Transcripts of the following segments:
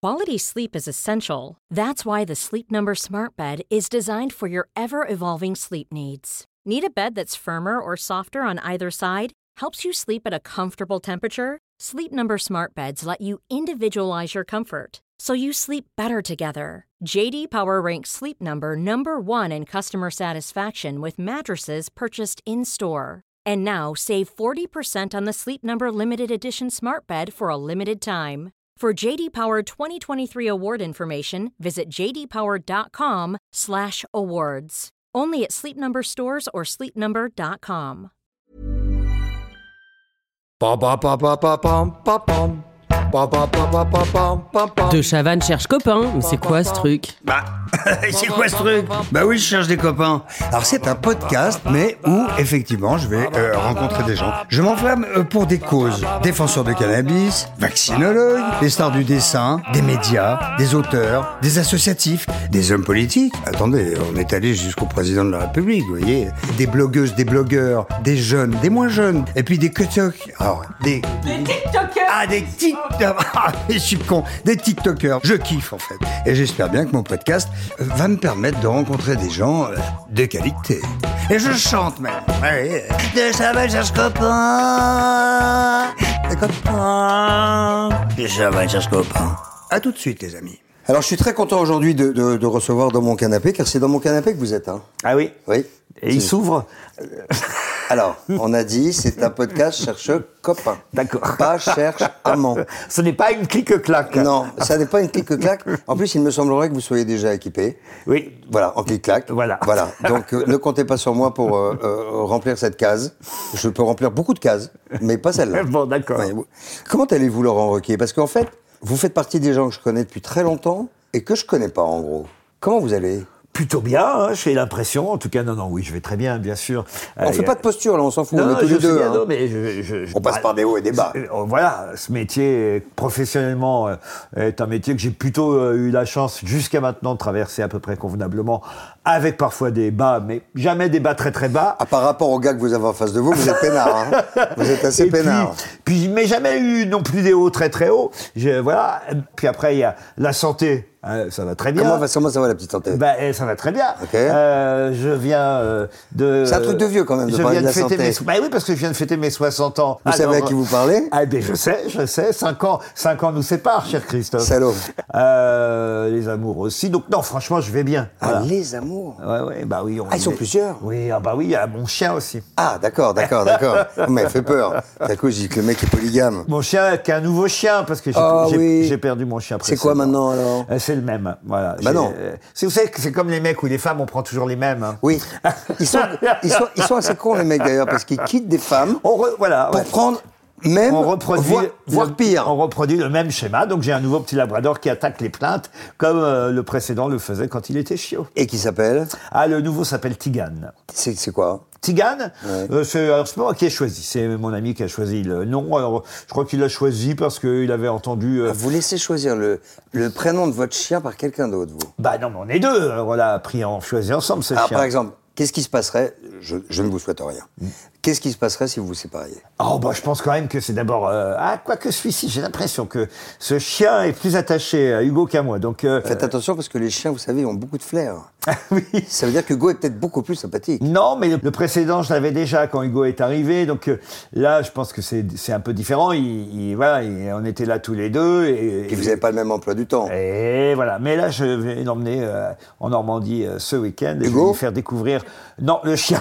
Quality sleep is essential. That's why the Sleep Number Smart Bed is designed for your ever-evolving sleep needs. Need a bed that's firmer or softer on either side? Helps you sleep at a comfortable temperature? Sleep Number Smart Beds let you individualize your comfort, so you sleep better together. J.D. Power ranks Sleep Number number 1 in customer satisfaction with mattresses purchased in-store. And now, save 40% on the Sleep Number Limited Edition Smart Bed for a limited time. For J.D. Power 2023 award information, visit jdpower.com/awards. Only at Sleep Number stores or sleepnumber.com. De Chavannes cherche copain, mais c'est quoi ce truc? C'est quoi ce truc? Bah oui, je cherche des copains. Alors c'est un podcast, mais où effectivement je vais rencontrer des gens. Je m'enflamme pour des causes. Défenseurs de cannabis, vaccinologues, des stars du dessin, des médias, des auteurs, des associatifs, des hommes politiques. Attendez, on est allé jusqu'au président de la République, vous voyez. Des blogueuses, des blogueurs, des jeunes, des moins jeunes, et puis des TikTok. Alors, des TikTokers. Ah, des TikTokers. Je suis con. Des TikTokers. Je kiffe en fait. Et j'espère bien que mon podcast va me permettre de rencontrer des gens de qualité. Et je chante même. Ouais. De Chavannes cherche copain. Des copains. De Chavannes cherche copain. À tout de suite les amis. Alors je suis très content aujourd'hui de recevoir dans mon canapé, car c'est dans mon canapé que vous êtes. Hein. Ah oui? Oui. Et il s'ouvre. Alors, on a dit, c'est un podcast cherche copain. D'accord. Pas cherche amant. Ce n'est pas une clique-claque. Non, ça n'est pas une clique-claque. En plus, il me semblerait que vous soyez déjà équipé. Oui. Voilà, en clique-claque. Voilà. Donc, ne comptez pas sur moi pour remplir cette case. Je peux remplir beaucoup de cases, mais pas celle-là. Bon, d'accord. Ouais. Comment allez-vous, Laurent Ruquier? Parce qu'en fait, vous faites partie des gens que je connais depuis très longtemps et que je connais pas, en gros. Comment vous allez? Plutôt bien, hein, j'ai l'impression. En tout cas, non, oui, je vais très bien, bien sûr. On fait pas de posture, là, on s'en fout, on est tous les deux. Bien, hein. non, mais on passe par des hauts et des bas. Voilà, ce métier, professionnellement, est un métier que j'ai plutôt eu la chance, jusqu'à maintenant, de traverser à peu près convenablement, avec parfois des bas, mais jamais des bas très très bas. Ah, par rapport au gars que vous avez en face de vous, vous êtes peinard. Hein. Vous êtes assez peinard. Puis, mais jamais eu non plus des hauts très très hauts. Voilà. Puis après, il y a la santé. Ça va très bien. Comment ça va la petite santé? Ça va très bien. Okay. Je viens de... C'est un truc de vieux quand même de parler de la santé. Oui, parce que je viens de fêter mes 60 ans. Vous savez à qui vous parlez? Je sais. 5 ans nous séparent, cher Christophe. Salaud. Les amours aussi. Donc non, franchement, je vais bien. Ah, voilà. Les amours? Ouais, bah oui. Ils sont plusieurs? Oui, il y a mon chien aussi. Ah, d'accord. Mais elle fait peur. D'un coup, je dis que le mec est polygame. Mon chien, qui est un nouveau chien, parce que j'ai perdu mon chien précédent. C'est quoi maintenant, alors? C'est le même, voilà. Bah non. Vous savez que c'est comme les mecs ou les femmes, on prend toujours les mêmes. Hein. Oui. Ils sont assez cons, les mecs, d'ailleurs, parce qu'ils quittent des femmes pour prendre... Même, voire pire. On reproduit le même schéma. Donc j'ai un nouveau petit labrador qui attaque les plaintes, comme le précédent le faisait quand il était chiot. Et qui s'appelle? Le nouveau s'appelle Tigane. C'est quoi? Tigane, ouais. C'est pas moi qui ai choisi, c'est mon ami qui a choisi le nom. Alors, je crois qu'il l'a choisi parce qu'il avait entendu... Vous laissez choisir le prénom de votre chien par quelqu'un d'autre, vous? Bah non, mais on est deux. Alors, on l'a choisi ensemble, ce chien. Par exemple, qu'est-ce qui se passerait, je ne vous souhaite rien, qu'est-ce qui se passerait si vous vous sépariez? Je pense quand même que c'est d'abord... quoique celui-ci, j'ai l'impression que ce chien est plus attaché à Hugo qu'à moi. Donc, faites attention parce que les chiens, vous savez, ont beaucoup de flair. Oui. Ça veut dire que Hugo est peut-être beaucoup plus sympathique. Non, mais le précédent, je l'avais déjà quand Hugo est arrivé. Donc là, je pense que c'est un peu différent. On était là tous les deux. Et vous n'avez pas le même emploi du temps. Et voilà. Mais là, je vais l'emmener en Normandie ce week-end. Et Hugo? je vais lui faire découvrir... Non, le chien.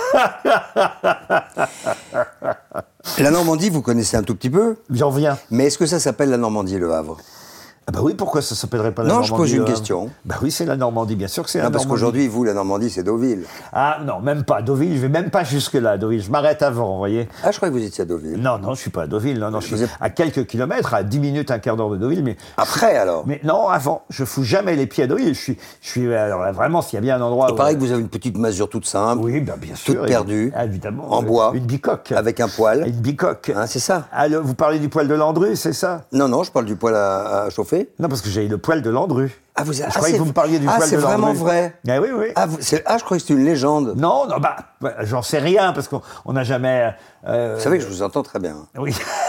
La Normandie, vous connaissez un tout petit peu? J'en viens. Mais est-ce que ça s'appelle la Normandie, Le Havre? Ah bah oui, pourquoi ça s'appellerait pas la Normandie? Non, je pose une question. Bah oui, c'est la Normandie, bien sûr que c'est la Normandie. Parce qu'aujourd'hui, vous, la Normandie, c'est Deauville. Ah non, même pas. Deauville, je vais même pas jusque-là, Deauville. Je m'arrête avant, vous voyez. Ah, je croyais que vous étiez à Deauville. Non, je suis pas à Deauville. Non, je suis à quelques kilomètres, à 10 minutes, un quart d'heure de Deauville. Mais après, alors? Mais non, avant. Je fous jamais les pieds à Deauville. Je suis alors là, vraiment, s'il y a bien un endroit Il paraît que vous avez une petite masure toute simple. Oui, bien sûr. Toute perdue. Évidemment. En bois. Une bicoque. Avec un poêle. Une bicoque. Hein, c'est ça. Vous parlez du poêle de Landru, c'est ça? Non, je parle du poêle à chauffer. Non, parce que j'ai le poêle de Landru. Je croyais que vous me parliez du poêle de Landru. Ah, c'est vraiment vrai? Ah oui. Je croyais que c'était une légende. Non, j'en sais rien, parce qu'on n'a jamais... Vous savez que je vous entends très bien. Oui.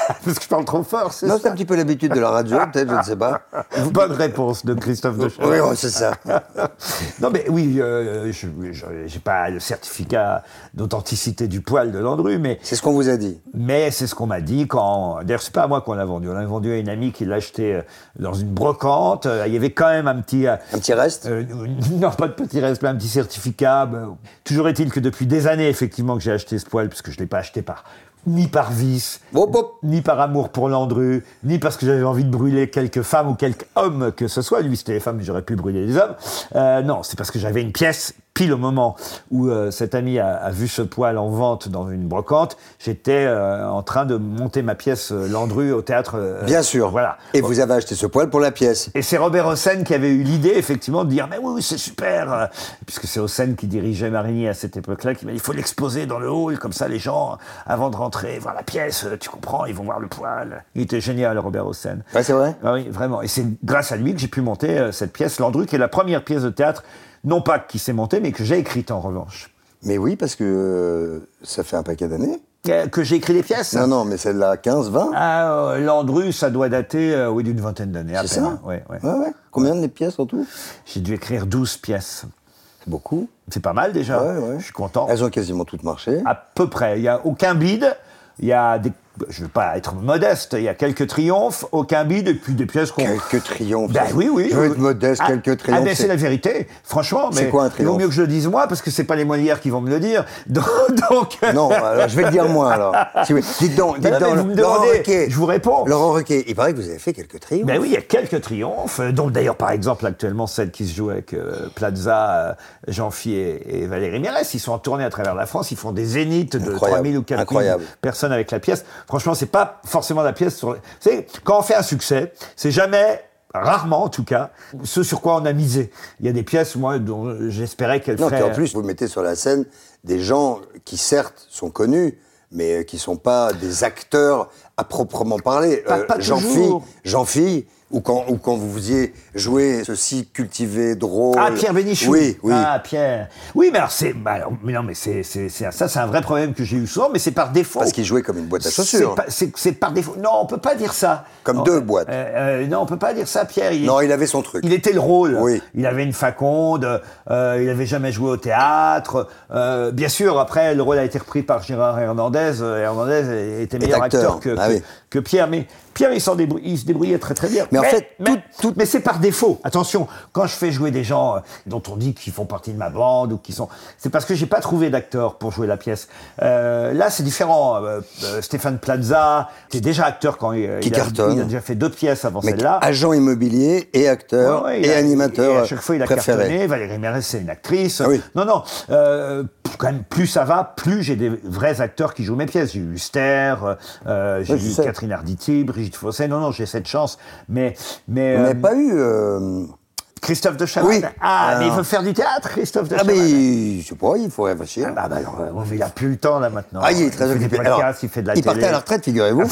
Parce que je parle trop fort, c'est Non, ça? c'est un petit peu l'habitude de la radio, peut-être, je ne sais pas. Bonne réponse de Christophe de Chavannes. Oui, ouais, c'est ça. Non, mais oui, je n'ai pas le certificat d'authenticité du poil de Landru, mais C'est ce qu'on vous a dit. c'est ce qu'on m'a dit quand... D'ailleurs, c'est pas à moi qu'on l'a vendu. On l'a vendu à une amie qui l'a acheté dans une brocante. Il y avait quand même un petit... Un petit reste non, pas de petit reste, mais un petit certificat. Toujours est-il que depuis des années, effectivement, que j'ai acheté ce poil, puisque je ne l'ai pas acheté ni par vice, Hop, hop. ni par amour pour Landru, ni parce que j'avais envie de brûler quelques femmes ou quelques hommes que ce soit. Lui, c'était les femmes, j'aurais pu brûler les hommes. Non, c'est parce que j'avais une pièce, pile au moment où cet ami a vu ce poil en vente dans une brocante. J'étais en train de monter ma pièce Landru au théâtre. Bien sûr. Voilà. Et vous avez acheté ce poil pour la pièce. Et c'est Robert Hossein qui avait eu l'idée, effectivement, de dire « Mais oui, c'est super !» Puisque c'est Hossein qui dirigeait Marigny à cette époque-là, qui m'a dit « Il faut l'exposer dans le hall, comme ça les gens, avant de rentrer, voir la pièce, tu comprends, ils vont voir le poil. » Il était génial, Robert Hossein. Ouais, c'est vrai. Ah oui, vraiment. Et c'est grâce à lui que j'ai pu monter cette pièce Landru, qui est la première pièce de théâtre, non pas qui s'est montée, mais que j'ai écrite en revanche. Mais oui, parce que ça fait un paquet d'années. Que j'ai écrit des pièces. Non, mais celle-là, 15, 20. Ah, Landru, ça doit dater oui, d'une vingtaine d'années. C'est ça. Ouais. Ouais. Combien de pièces en tout? J'ai dû écrire 12 pièces. C'est beaucoup. C'est pas mal déjà. Ouais. Je suis content. Elles ont quasiment toutes marché. À peu près. Il n'y a aucun bide. Il y a des... Je ne veux pas être modeste. Il y a quelques triomphes, aucun bide, et puis des pièces qu'on... Quelques triomphes. Ben oui. Je veux être modeste, quelques triomphes. Ah ben c'est la vérité, franchement. C'est Mais quoi un il vaut triomphe? mieux que je le dise moi, parce que c'est pas les Molières qui vont me le dire. Donc... Non, alors je vais le dire moi alors. Si vous... Dites donc, mais vous me Laurent demandez, Ruquier. je vous réponds. Laurent Ruquier, il paraît que vous avez fait quelques triomphes. Ben oui, il y a quelques triomphes, dont d'ailleurs par exemple actuellement celle qui se joue avec Plaza, Jean-Phi et Valérie Mérès. Ils sont en tournée à travers la France, ils font des zéniths de 3000 ou 4000 personnes avec la pièce. Franchement, c'est pas forcément la pièce sur... Vous savez, quand on fait un succès, c'est jamais... Rarement, en tout cas, ce sur quoi on a misé. Il y a des pièces, moi, dont j'espérais qu'elles feraient... Non, puis en plus, vous mettez sur la scène des gens qui, certes, sont connus, mais qui ne sont pas des acteurs à proprement parler. Pas Jean-Phi, ou quand vous faisiez jouer ceci cultivé, drôle... Ah, Pierre Bénichou. Oui. Ah, Pierre. Oui, mais alors, mais non, mais ça, c'est un vrai problème que j'ai eu souvent, mais c'est par défaut. Parce qu'il jouait comme une boîte à chaussures. C'est par défaut. Non, on peut pas dire ça. Comme deux boîtes. Non, on peut pas dire ça, Pierre. Non, il avait son truc. Il était le rôle. Oui. Il avait une faconde, il avait jamais joué au théâtre. Bien sûr, après, le rôle a été repris par Gérard Hernandez. Hernandez était meilleur acteur que Pierre, mais Pierre, il se débrouillait très très bien. Mais en fait, mais c'est par défaut. Attention, quand je fais jouer des gens dont on dit qu'ils font partie de ma bande ou qui sont, c'est parce que j'ai pas trouvé d'acteur pour jouer la pièce. Là, c'est différent. Stéphane Plaza, qui est déjà acteur quand il a déjà fait 2 pièces avant celle-là. Agent immobilier et acteur et animateur. Et à chaque fois, il a cartonné. Valérie Mérès, c'est une actrice. Ah oui. Non. Quand même, plus ça va, plus j'ai des vrais acteurs qui jouent mes pièces. J'ai eu Huster, j'ai eu Catherine Arditi, Brigitte Fossé. Non, j'ai cette chance. Mais on n'a pas eu... Christophe de Chavannes. Oui. Mais il veut faire du théâtre, Christophe de Chavannes. Mais je sais pas, il faut réfléchir. Alors, il a plus le temps là maintenant. Il est très occupé. Il fait de la télé. Il partait à la retraite, figurez-vous.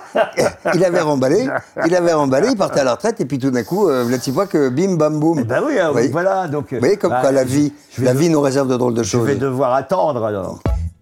il avait remballé, il partait à la retraite, et puis tout d'un coup, là, tu vois que bim, bam, boum. Oui, voilà. Donc, vous voyez, comme quoi la vie nous réserve de drôles de choses. Je vais devoir attendre alors.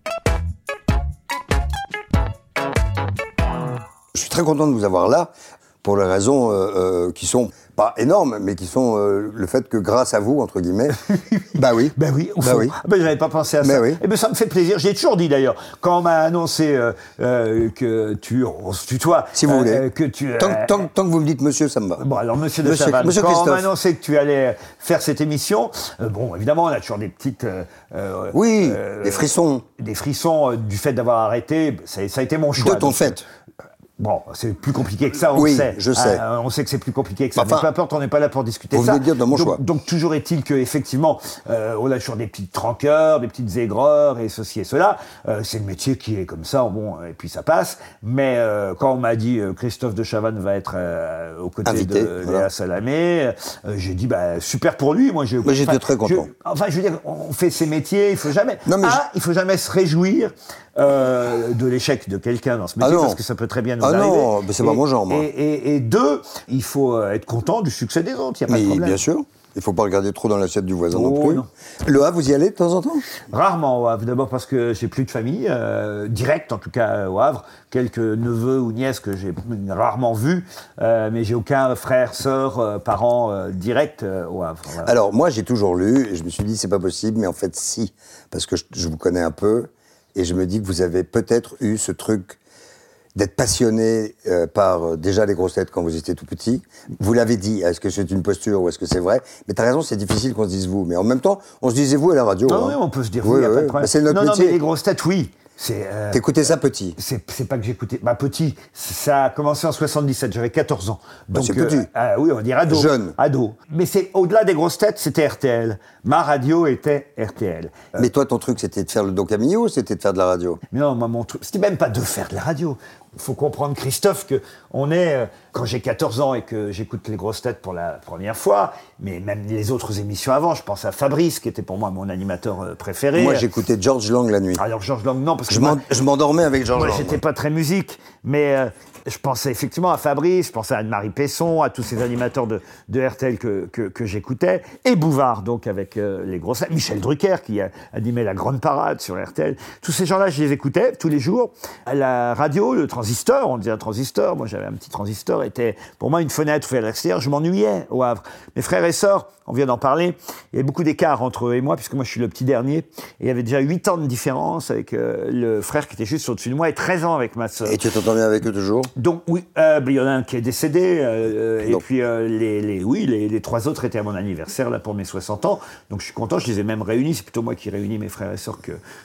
Je suis très content de vous avoir là, pour les raisons qui sont pas énormes, mais qui sont le fait que grâce à vous, entre guillemets, j'avais pas pensé à ça. Oui. Et ça me fait plaisir. J'ai toujours dit d'ailleurs, quand on m'a annoncé que on se tutoie, si vous voulez, que tu tant que vous me dites monsieur, ça me va. Bon alors monsieur de Chavannes, quand on m'a annoncé que tu allais faire cette émission, évidemment on a toujours des petites des frissons, du fait d'avoir arrêté. Ça a été mon choix. De ton fait. Bon, c'est plus compliqué que ça, on le sait. Je sais. On sait que c'est plus compliqué que ça. Mais peu importe, on n'est pas là pour discuter de ça. Vous venez de dire dans mon choix. Donc toujours est-il qu'effectivement, on a toujours des petites rancœurs, des petites aigreurs, et ceci et cela. C'est le métier qui est comme ça, et puis ça passe. Mais quand on m'a dit Christophe de Chavannes va être aux côtés invité, de Léa Salamé, j'ai dit super pour lui. Moi, j'étais très content. Je veux dire, on fait ces métiers, il faut jamais se réjouir de l'échec de quelqu'un dans ce métier, parce que ça peut très bien nous arriver. Mais c'est pas mon genre, moi. Et 2, il faut être content du succès des autres, il n'y a pas de problème. Bien sûr. Il ne faut pas regarder trop dans l'assiette du voisin non plus. Non. Le Havre, vous y allez de temps en temps? Rarement au Havre. D'abord parce que j'ai plus de famille, directe en tout cas au Havre. Quelques neveux ou nièces que j'ai rarement vus, mais j'ai aucun frère, sœur, parent direct au Havre. Voilà. Alors moi j'ai toujours lu et je me suis dit c'est pas possible, mais en fait si, parce que je vous connais un peu et je me dis que vous avez peut-être eu ce truc d'être passionné par déjà les grosses têtes quand vous étiez tout petit. Vous l'avez dit, est-ce que c'est une posture ou est-ce que c'est vrai? Mais t'as raison, c'est difficile qu'on se dise vous. Mais en même temps, on se disait vous à la radio. Non, oui, on peut se dire vous, il n'y a pas de problème. C'est notre métier. Non, mais les grosses têtes, oui. T'écoutais ça petit? C'est pas que j'écoutais. Bah, petit, ça a commencé en 77, j'avais 14 ans. Donc, c'est petit. Oui, on dirait ado. Jeune. Ado. Mais c'est au-delà des grosses têtes, c'était RTL. Ma radio était RTL. Mais toi, ton truc, c'était de faire le Don Camillo ou c'était de faire de la radio? Non, moi, mon truc, c'était même pas de faire de la radio. Il faut comprendre, Christophe, que on est, quand j'ai 14 ans et que j'écoute les grosses têtes pour la première fois, mais même les autres émissions avant, je pense à Fabrice, qui était pour moi mon animateur préféré. Moi, j'écoutais George Lang la nuit. Alors, George Lang, non, parce que je m'endormais avec George Lang. Moi, j'étais pas très musique, mais je pensais effectivement à Fabrice, je pensais à Anne-Marie Pesson, à tous ces animateurs de RTL que j'écoutais, et Bouvard, donc avec les grosses têtes, Michel Drucker, qui a animé la grande parade sur RTL. Tous ces gens-là, je les écoutais tous les jours. À la radio, le transistor, on disait un transistor, moi j'avais un petit transistor, était pour moi une fenêtre ouverte à l'extérieur, je m'ennuyais au Havre. Mes frères et sœurs, on vient d'en parler, il y avait beaucoup d'écart entre eux et moi, puisque moi je suis le petit dernier, et il y avait déjà 8 ans de différence avec le frère qui était juste au-dessus de moi, et 13 ans avec ma sœur. Et tu t'entends bien avec eux toujours? Donc oui, il y en a un qui est décédé, et puis les 3 autres étaient à mon anniversaire, là, pour mes 60 ans, donc je suis content, je les ai même réunis, c'est plutôt moi qui réunis mes frères et sœurs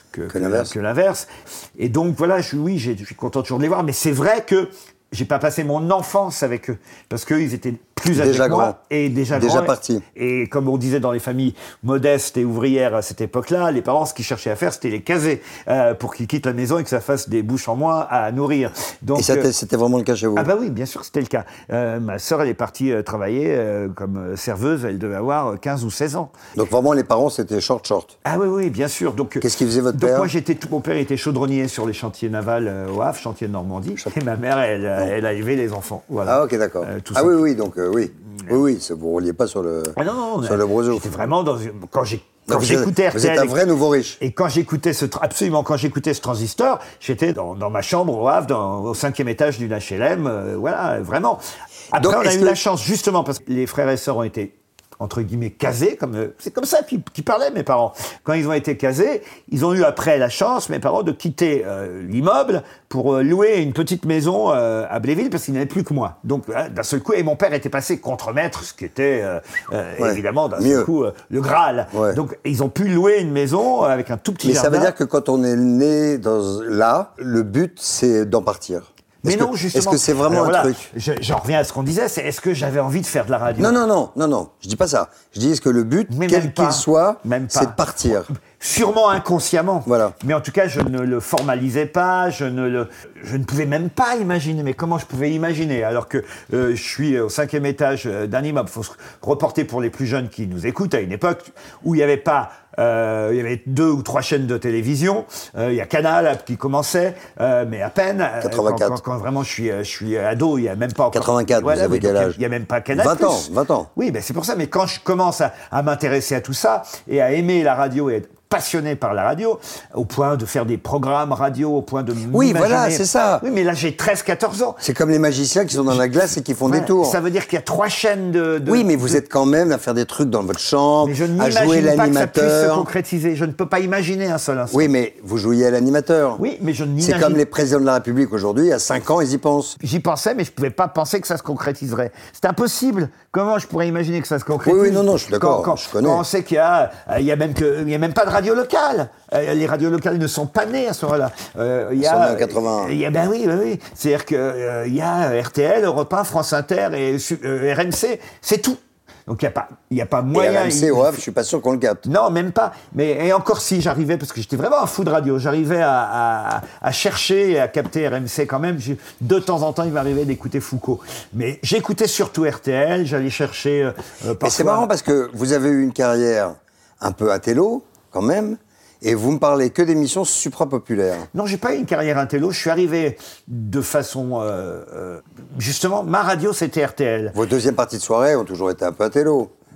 que l'inverse. Et donc voilà, je suis content toujours de les voir, mais c'est vrai que j'ai pas passé mon enfance avec eux, parce qu'ils étaient plus âgés que moi et déjà partis. Et comme on disait dans les familles modestes et ouvrières à cette époque-là, les parents, ce qu'ils cherchaient à faire, c'était les caser pour qu'ils quittent la maison et que ça fasse des bouches en moins à nourrir. Donc, et c'était vraiment le cas chez vous? Ah bah oui, bien sûr, c'était le cas. Ma sœur, elle est partie travailler comme serveuse, elle devait avoir 15 ou 16 ans. Donc vraiment, les parents, c'était short. Ah oui, bien sûr. Donc, qu'est-ce qu'il faisait votre père? Moi, mon père était chaudronnier sur les chantiers navals au Havre, chantier de Normandie, et ma mère, elle a élevé les enfants. Voilà. Ah ok, d'accord. Oui, donc oui. Oui, vous ne rouliez pas sur le broso. J'étais vraiment quand j'écoutais RTL. Vous êtes un vrai nouveau riche. Et quand j'écoutais ce transistor, j'étais dans ma chambre au Havre, au 5e étage d'une HLM, voilà, vraiment. Après, donc, on a eu la chance, justement, parce que les frères et sœurs ont été, entre guillemets, casés, c'est comme ça qu'ils parlaient, mes parents. Quand ils ont été casés, ils ont eu après la chance, mes parents, de quitter l'immeuble pour louer une petite maison à Bléville, parce qu'ils n'avaient plus que moi. Donc, d'un seul coup, et mon père était passé contremaître, ce qui était, évidemment, d'un seul coup, le Graal. Ouais. Donc, ils ont pu louer une maison avec un tout petit jardin. Mais ça veut dire que quand on est né là, le but, c'est d'en partir. Mais non, justement. Est-ce que c'est vraiment un truc? J'en reviens à ce qu'on disait, c'est est-ce que j'avais envie de faire de la radio? Non, je dis pas ça. Je dis est-ce que le but, quel qu'il soit, c'est de partir? Sûrement inconsciemment. Voilà. Mais en tout cas, je ne le formalisais pas, je ne pouvais même pas imaginer. Mais comment je pouvais imaginer? Alors que je suis au 5e étage d'un immeuble. Il faut se reporter pour les plus jeunes qui nous écoutent à une époque où il n'y avait pas... il y avait 2 ou 3 chaînes de télévision. Il y a Canal qui commençait, mais à peine. 84. Quand vraiment je suis ado, il n'y a même pas encore... 84, voilà, vous avez quel âge? Il n'y a même pas Canal+. 20 ans. Oui, ben c'est pour ça. Mais quand je commence à m'intéresser à tout ça et à aimer la radio et être passionné par la radio, au point de faire des programmes radio, au point de Oui, voilà, c'est ça. Oui, mais là, j'ai 13-14 ans. C'est comme les magiciens qui sont dans la glace et qui font des tours. Ça veut dire qu'il y a 3 chaînes de... Oui, mais vous êtes quand même à faire des trucs dans votre chambre, à jouer l'animateur. Je n'imagine pas que ça puisse se concrétiser. Je ne peux pas imaginer un seul instant. Oui, mais vous jouiez à l'animateur. Oui, mais je n'imagine... C'est comme les présidents de la République aujourd'hui, à 5 ans, ils y pensent. J'y pensais, mais je ne pouvais pas penser que ça se concrétiserait. C'est impossible. Comment je pourrais imaginer que ça se concrétise? Oui, non, je suis d'accord, je connais. Quand on sait qu'il y a même pas de radio locale. Les radios locales ne sont pas nées à ce moment-là. Ils sont nés en 81. Ben oui. C'est-à-dire qu'il y a RTL, Europe 1, France Inter et RMC, c'est tout. Donc il n'y a pas moyen... Et RMC, je suis pas sûr qu'on le capte. Non, même pas. Et encore si j'arrivais, parce que j'étais vraiment un fou de radio, j'arrivais à chercher et à capter RMC quand même. De temps en temps, il m'arrivait d'écouter Foucault. Mais j'écoutais surtout RTL, j'allais chercher... Et c'est marrant parce que vous avez eu une carrière un peu intello, quand même. Et vous me parlez que d'émissions supra-populaires. Non, j'ai pas eu une carrière intello. Je suis arrivé de façon... justement, ma radio, c'était RTL. Vos deuxièmes parties de soirée ont toujours été un peu intello.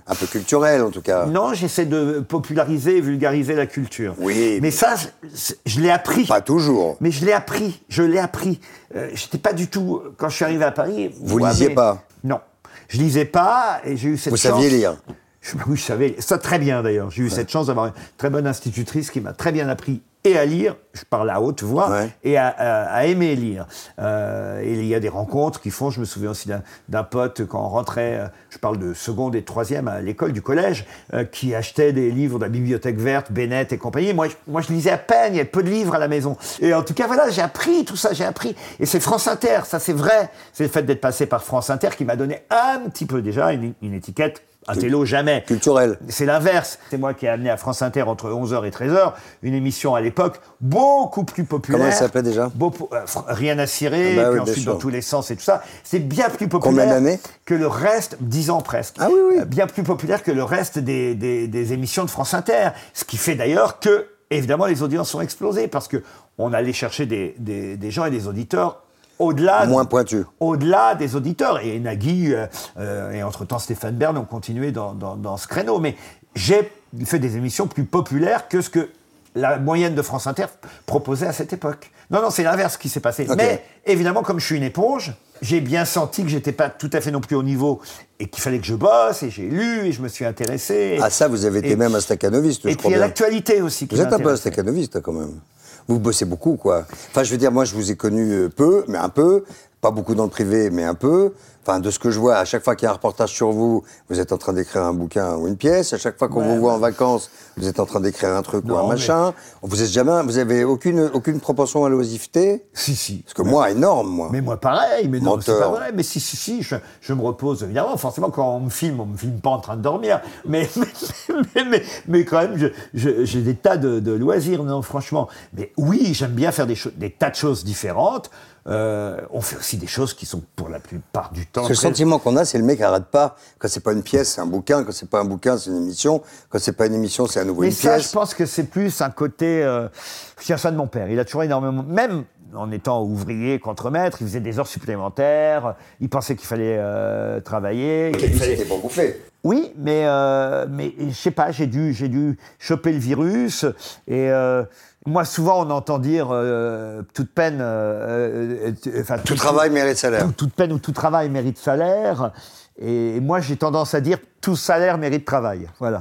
Un peu culturel, en tout cas. Non, j'essaie de populariser et vulgariser la culture. Oui. Mais ça, je l'ai appris. Pas toujours. Mais je l'ai appris. J'étais pas du tout... Quand je suis arrivé à Paris... Vous lisiez pas? Non. Je lisais pas et j'ai eu cette chance... Vous saviez lire? Oui, je savais. Ça, très bien, d'ailleurs. J'ai eu cette chance d'avoir une très bonne institutrice qui m'a très bien appris et à lire, je parle à haute voix, et à aimer lire. Et il y a des rencontres qui font, je me souviens aussi d'un pote, quand on rentrait, je parle de seconde et de troisième à l'école, du collège, qui achetait des livres de la bibliothèque verte, Bennett et compagnie. Moi, je lisais à peine, il y avait peu de livres à la maison. Et en tout cas, voilà, j'ai appris tout ça, j'ai appris. Et c'est France Inter, ça c'est vrai. C'est le fait d'être passé par France Inter qui m'a donné un petit peu déjà une étiquette. Un télo, jamais. Culturel. C'est l'inverse. C'est moi qui ai amené à France Inter entre 11h et 13h une émission à l'époque beaucoup plus populaire. Comment elle s'appelait déjà? Rien à cirer, puis ensuite dans tous les sens et tout ça. C'est bien plus populaire. Combien d'années? Que le reste, 10 ans presque. Ah oui. Bien plus populaire que le reste des émissions de France Inter. Ce qui fait d'ailleurs que, évidemment, les audiences ont explosé parce que on allait chercher des gens et des auditeurs moins pointu. Au-delà des auditeurs. Et Nagui, et entre-temps Stéphane Bern ont continué dans ce créneau. Mais j'ai fait des émissions plus populaires que ce que la moyenne de France Inter proposait à cette époque. Non, c'est l'inverse qui s'est passé. Okay. Mais évidemment, comme je suis une éponge, j'ai bien senti que j'étais pas tout à fait non plus au niveau et qu'il fallait que je bosse, et j'ai lu, et je me suis intéressé. Ah ça, vous avez été même un staccanoviste, je crois bien. Et puis il y a l'actualité aussi qui m'intéresse. Vous êtes un peu un staccanoviste, quand même. Vous bossez beaucoup, quoi. Enfin, je veux dire, moi, je vous ai connu peu, mais un peu. Pas beaucoup dans le privé, mais un peu. Enfin, de ce que je vois, à chaque fois qu'il y a un reportage sur vous, vous êtes en train d'écrire un bouquin ou une pièce. À chaque fois qu'on vous voit en vacances, vous êtes en train d'écrire un truc ou un machin. Vous êtes jamais, vous avez aucune propension à l'oisiveté? Si. Parce que moi, énorme, moi. Mais moi, pareil. Mais non, c'est pas vrai. Mais si, je me repose, évidemment. Forcément, quand on me filme pas en train de dormir. Mais quand même, j'ai des tas de loisirs, non, franchement. Mais oui, j'aime bien faire des tas de choses différentes. On fait aussi des choses qui sont pour la plupart du temps. Le sentiment qu'on a, c'est le mec n'arrête pas. Quand c'est pas une pièce, c'est un bouquin. Quand c'est pas un bouquin, c'est une émission. Quand c'est pas une émission, c'est à nouveau une pièce. Mais ça, je pense que c'est plus un côté. Je tiens ça de mon père. Il a toujours énormément. Même en étant ouvrier, contremaître, il faisait des heures supplémentaires. Il pensait qu'il fallait travailler. C'était pour bouffer. Oui, mais je sais pas. J'ai dû choper le virus et. Moi, souvent, on entend dire toute peine... tout travail mérite salaire. Toute peine ou tout travail mérite salaire. Et moi, j'ai tendance à dire tout salaire mérite travail. Voilà.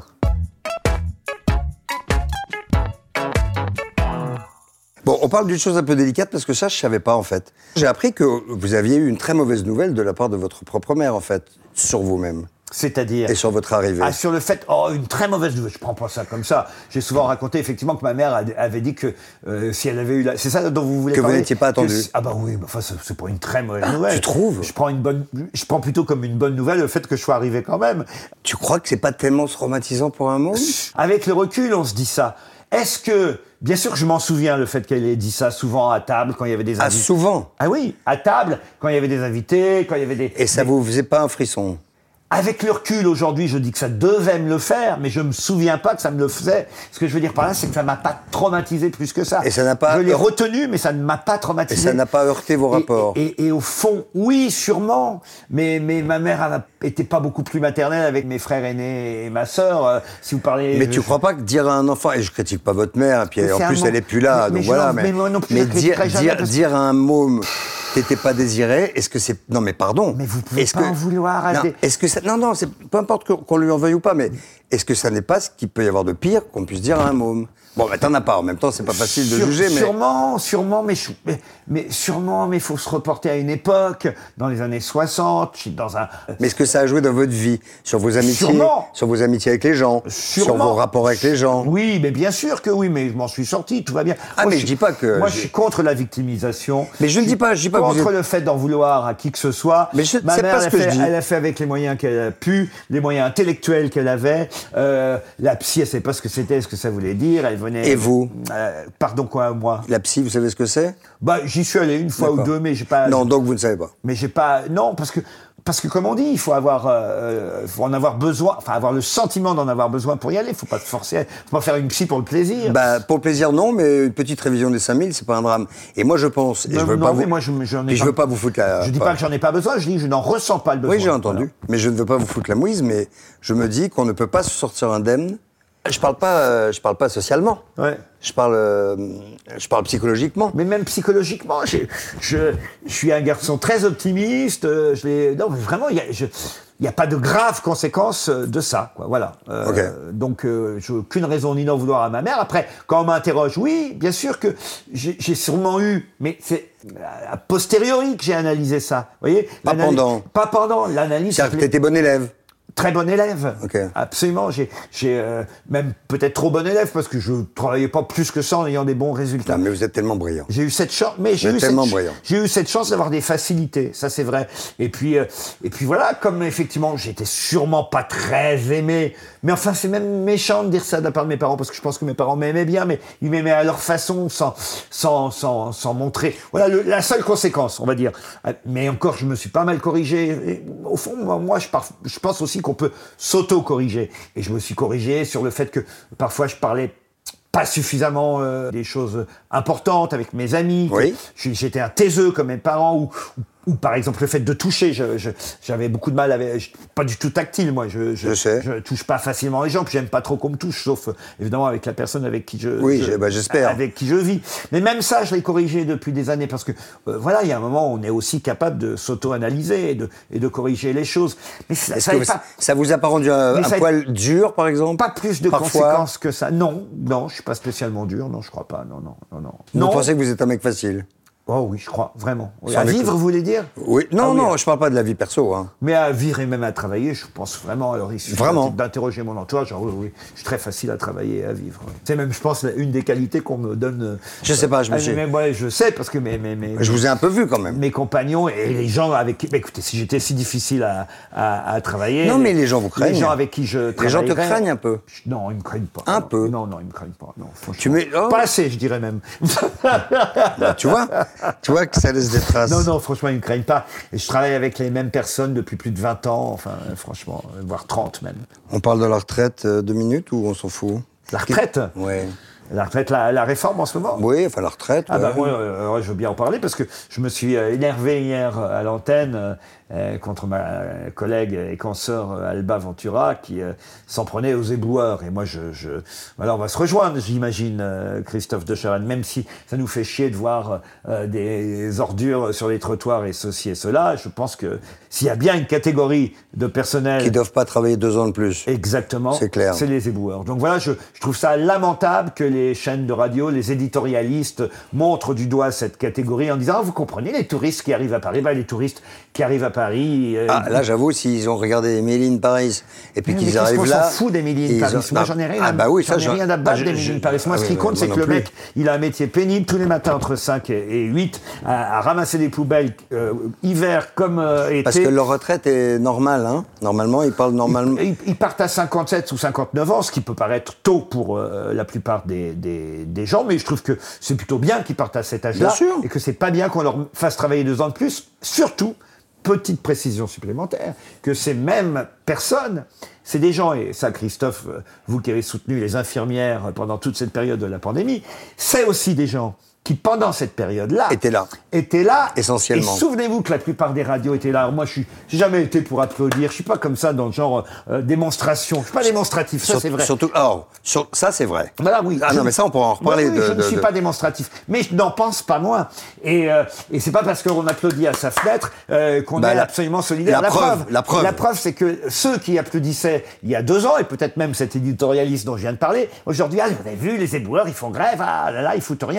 Bon, on parle d'une chose un peu délicate parce que ça, je savais pas, en fait. J'ai appris que vous aviez eu une très mauvaise nouvelle de la part de votre propre mère, en fait, sur vous-même. C'est-à-dire... Et sur votre arrivée. Ah, sur le fait... une très mauvaise nouvelle. Je prends pas ça comme ça. J'ai souvent raconté, effectivement, que ma mère avait dit que si elle avait eu la... C'est ça dont vous voulez parler? Que vous n'étiez pas attendu. Ah bah oui, enfin, c'est pas une très mauvaise nouvelle. Tu trouves? Je prends plutôt comme une bonne nouvelle le fait que je sois arrivé quand même. Tu crois que c'est pas tellement traumatisant pour un môme? Avec le recul, on se dit ça. Est-ce que... Bien sûr que je m'en souviens, le fait qu'elle ait dit ça souvent à table, quand il y avait des invités. Ah, souvent? Ah oui, à table, quand il y avait des invités, quand il y avait des... Et ça vous faisait pas un frisson? Avec le recul, aujourd'hui, je dis que ça devait me le faire, mais je me souviens pas que ça me le faisait. Ce que je veux dire par là, c'est que ça m'a pas traumatisé plus que ça. Et ça n'a pas... Je l'ai retenu, mais ça ne m'a pas traumatisé. Et ça n'a pas heurté vos rapports. Et au fond, oui, sûrement. Mais ma mère était pas beaucoup plus maternelle avec mes frères aînés et ma sœur. Si vous parlez... Mais tu crois pas que dire à un enfant, et je critique pas votre mère, et puis en plus elle est plus là, donc voilà, mais dire à un môme... T'étais pas désiré, est-ce que c'est... Non mais pardon. Mais vous pouvez pas en vouloir. Est-ce que ça... Non, c'est... peu importe qu'on lui en veuille ou pas, mais est-ce que ça n'est pas ce qu'il peut y avoir de pire qu'on puisse dire à un môme? Bon, mais t'en as pas, en même temps, c'est pas facile de juger, mais... Sûrement, mais il faut se reporter à une époque, dans les années 60, dans un... Mais est-ce que ça a joué dans votre vie? Sur vos amitiés? Sûrement. Sur vos amitiés avec les gens? Sûrement. Sur vos rapports avec les gens? Oui, mais bien sûr que oui, mais je m'en suis sorti, tout va bien. Ah, mais je dis pas que... Moi, je suis contre la victimisation. Mais je ne dis pas contre le fait d'en vouloir à qui que ce soit. Mais ma mère, elle a fait avec les moyens qu'elle a pu, les moyens intellectuels qu'elle avait. La psy, elle savait pas ce que c'était, ce que ça voulait dire. Elle venait... Et vous? Pardon, quoi, moi? La psy, vous savez ce que c'est? Bah, j'y suis allé une fois ou deux, mais j'ai pas... Non, donc vous ne savez pas? Mais j'ai pas... Non, parce que Parce que comme on dit, il faut en avoir besoin, enfin avoir le sentiment d'en avoir besoin pour y aller. Il faut pas te forcer, faut pas faire une psy pour le plaisir. Pour le plaisir non, mais une petite révision des 5000, c'est pas un drame. Et moi je pense, et je veux pas vous foutre la. Je dis pas que j'en ai pas besoin, je dis que je n'en ressens pas le besoin. Oui, j'ai entendu, mais je ne veux pas vous foutre la mouise, mais je me dis qu'on ne peut pas se sortir indemne. Je parle pas socialement. Ouais. Je parle psychologiquement. Mais même psychologiquement, je suis un garçon très optimiste. Non, mais vraiment, il y a pas de graves conséquences de ça, quoi. Voilà. Okay. Donc, j'ai aucune raison ni d'en vouloir à ma mère. Après, quand on m'interroge, oui, bien sûr que j'ai sûrement eu, mais c'est a posteriori que j'ai analysé ça. Vous voyez ? Pas pendant l'analyse. C'est-à-dire que t'étais bon élève. Très bon élève, okay. Absolument. J'ai même peut-être trop bon élève parce que je travaillais pas plus que ça en ayant des bons résultats. Non, mais vous êtes tellement brillant. J'ai eu cette chance, j'ai eu cette chance d'avoir des facilités, ça c'est vrai. Et puis voilà, comme effectivement j'étais sûrement pas très aimé, mais enfin c'est même méchant de dire ça de la part de mes parents parce que je pense que mes parents m'aimaient bien, mais ils m'aimaient à leur façon, sans montrer. Voilà la seule conséquence, on va dire. Mais encore, je me suis pas mal corrigé. Et, au fond, moi, je pense aussi qu'on peut s'auto-corriger. Et je me suis corrigé sur le fait que parfois je parlais pas suffisamment des choses importantes avec mes amis. Oui. J'étais un taiseux comme mes parents ou par exemple le fait de toucher, j'avais beaucoup de mal avec, pas du tout tactile moi, je touche pas facilement les gens, puis j'aime pas trop qu'on me touche, sauf évidemment avec la personne avec qui j'espère. Avec qui je vis. Mais même ça, je l'ai corrigé depuis des années parce que voilà, il y a un moment où on est aussi capable de s'auto-analyser et de corriger les choses. Mais ça vous a pas rendu un poil dur, par exemple ? Pas plus de conséquences que ça. Non, je suis pas spécialement dur, non, je crois pas, non. Vous pensez que vous êtes un mec facile ? Oh oui, je crois, vraiment. À vivre, vous voulez dire ? Oui. Non, je parle pas de la vie perso. Hein. Mais à vivre et même à travailler, je pense vraiment. Alors, il suffit d'interroger mon entourage. Genre, oui, je suis très facile à travailler et à vivre. Ouais. C'est même, je pense, une des qualités qu'on me donne. Je sais pas, je sais, parce que je vous ai un peu vu quand même. Mes compagnons et les gens avec qui. Écoutez, si j'étais si difficile à travailler. Non, mais les gens vous craignent. Les gens avec qui je travaille. Les gens te craignent un peu. Non, ils me craignent pas. Un peu. Non, ils me craignent pas. Non, pas assez, je dirais même. Tu vois que ça laisse des traces. Non, franchement, ils ne me craignent pas. Et je travaille avec les mêmes personnes depuis plus de 20 ans, enfin, franchement, voire 30 même. On parle de la retraite 2 minutes ou on s'en fout ? La retraite ? Oui. La retraite, la réforme en ce moment ? Oui, enfin la retraite. Ah moi, je veux bien en parler parce que je me suis énervé hier à l'antenne contre ma collègue et consoeur Alba Ventura qui s'en prenait aux éboueurs. Et moi, voilà, on va se rejoindre, j'imagine, Christophe de Chavannes, même si ça nous fait chier de voir des ordures sur les trottoirs et ceci et cela. Je pense que s'il y a bien une catégorie de personnel... Qui ne doivent pas travailler 2 ans de plus. Exactement. C'est clair. C'est les éboueurs. Donc voilà, je trouve ça lamentable que les chaînes de radio, les éditorialistes montrent du doigt cette catégorie en disant « vous comprenez, les touristes qui arrivent à Paris », les touristes qui arrivent à Paris... là, j'avoue, s'ils ont regardé Emily in Paris et puis qu'ils arrivent là... On s'en fout d'Emily in Paris. Moi, j'en ai rien à battre d'Emily in Paris. Moi, ce qui compte, c'est que le mec, il a un métier pénible tous les matins entre 5 et 8 à ramasser des poubelles hiver comme été. Parce que leur retraite est normale, hein. Normalement, ils parlent normalement... Ils partent à 57 ou 59 ans, ce qui peut paraître tôt pour la plupart des gens, mais je trouve que c'est plutôt bien qu'ils partent à cet âge-là et que c'est pas bien qu'on leur fasse travailler 2 ans de plus. Surtout, petite précision supplémentaire, que ces mêmes personnes, c'est des gens, et ça Christophe, vous qui avez soutenu les infirmières pendant toute cette période de la pandémie, c'est aussi des gens qui, pendant cette période-là... étaient là. Essentiellement. Et souvenez-vous que la plupart des radios étaient là. Alors moi, j'ai jamais été pour applaudir. Je suis pas comme ça dans le genre démonstration. Je suis pas démonstratif, ça c'est vrai. Surtout, ça c'est vrai. Voilà, oui. Non, mais ça on pourra en reparler. Je ne suis pas démonstratif. Mais je n'en pense pas moins. Et c'est pas parce qu'on applaudit à sa fenêtre qu'on est absolument solidaire. La preuve, c'est que ceux qui applaudissaient il y a 2 ans, et peut-être même cet éditorialiste dont je viens de parler, aujourd'hui, vous avez vu, les éboueurs, ils font grève, ils foutent rien.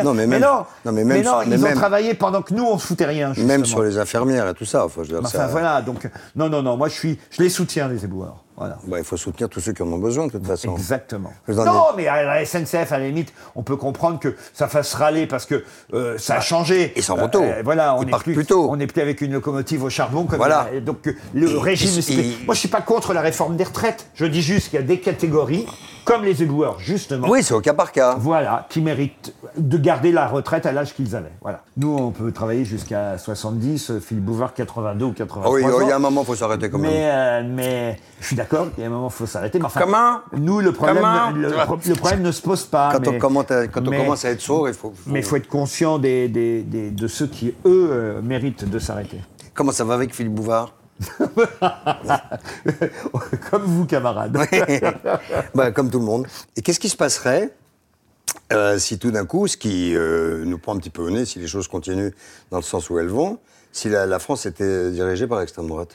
Ils ont travaillé pendant que nous, on se foutait rien. Justement. Même sur les infirmières et tout ça. Faut dire ça. Voilà, donc, non, moi, je les soutiens, les éboueurs. Voilà. Il faut soutenir tous ceux qui en ont besoin, de toute façon. Exactement. Non, mais à la SNCF, à la limite, on peut comprendre que ça fasse râler parce que ça a changé. Ils s'en vont tôt. Voilà, ils partent plus tôt. On n'est plus avec une locomotive au charbon. Comme donc, le régime... Moi, je ne suis pas contre la réforme des retraites. Je dis juste qu'il y a des catégories comme les éboueurs, justement. Oui, c'est au cas par cas. Voilà, qui méritent de garder la retraite à l'âge qu'ils avaient. Voilà. Nous, on peut travailler jusqu'à 70, Philippe Bouvard 82 ou 83 oui, ans. il y a un moment, il faut s'arrêter quand même. Mais je suis d'accord, il y a un moment, il faut s'arrêter. Mais enfin, comment nous, le problème ne se pose pas. Quand on commence à être sourd, il faut... Mais il faut être conscient de ceux qui, eux, méritent de s'arrêter. Comment ça va avec Philippe Bouvard? Comme vous, camarades. Bah, comme tout le monde. Et qu'est-ce qui se passerait si tout d'un coup, ce qui nous prend un petit peu au nez, si les choses continuent dans le sens où elles vont, si la France était dirigée par l'extrême droite?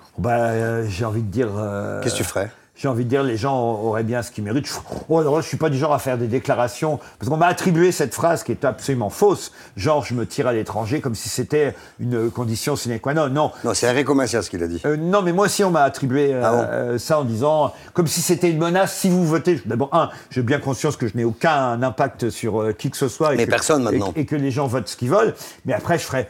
J'ai envie de dire... Qu'est-ce que tu ferais? J'ai envie de dire, les gens auraient bien ce qu'ils méritent. Alors, je suis pas du genre à faire des déclarations, parce qu'on m'a attribué cette phrase qui est absolument fausse, genre je me tire à l'étranger, comme si c'était une condition sine qua non. Non, c'est Enrico Macias qui l'a dit. Non, mais moi aussi on m'a attribué ça en disant, comme si c'était une menace, si vous votez. D'abord, j'ai bien conscience que je n'ai aucun impact sur qui que ce soit. Mais personne maintenant. Et que les gens votent ce qu'ils veulent. Mais après, je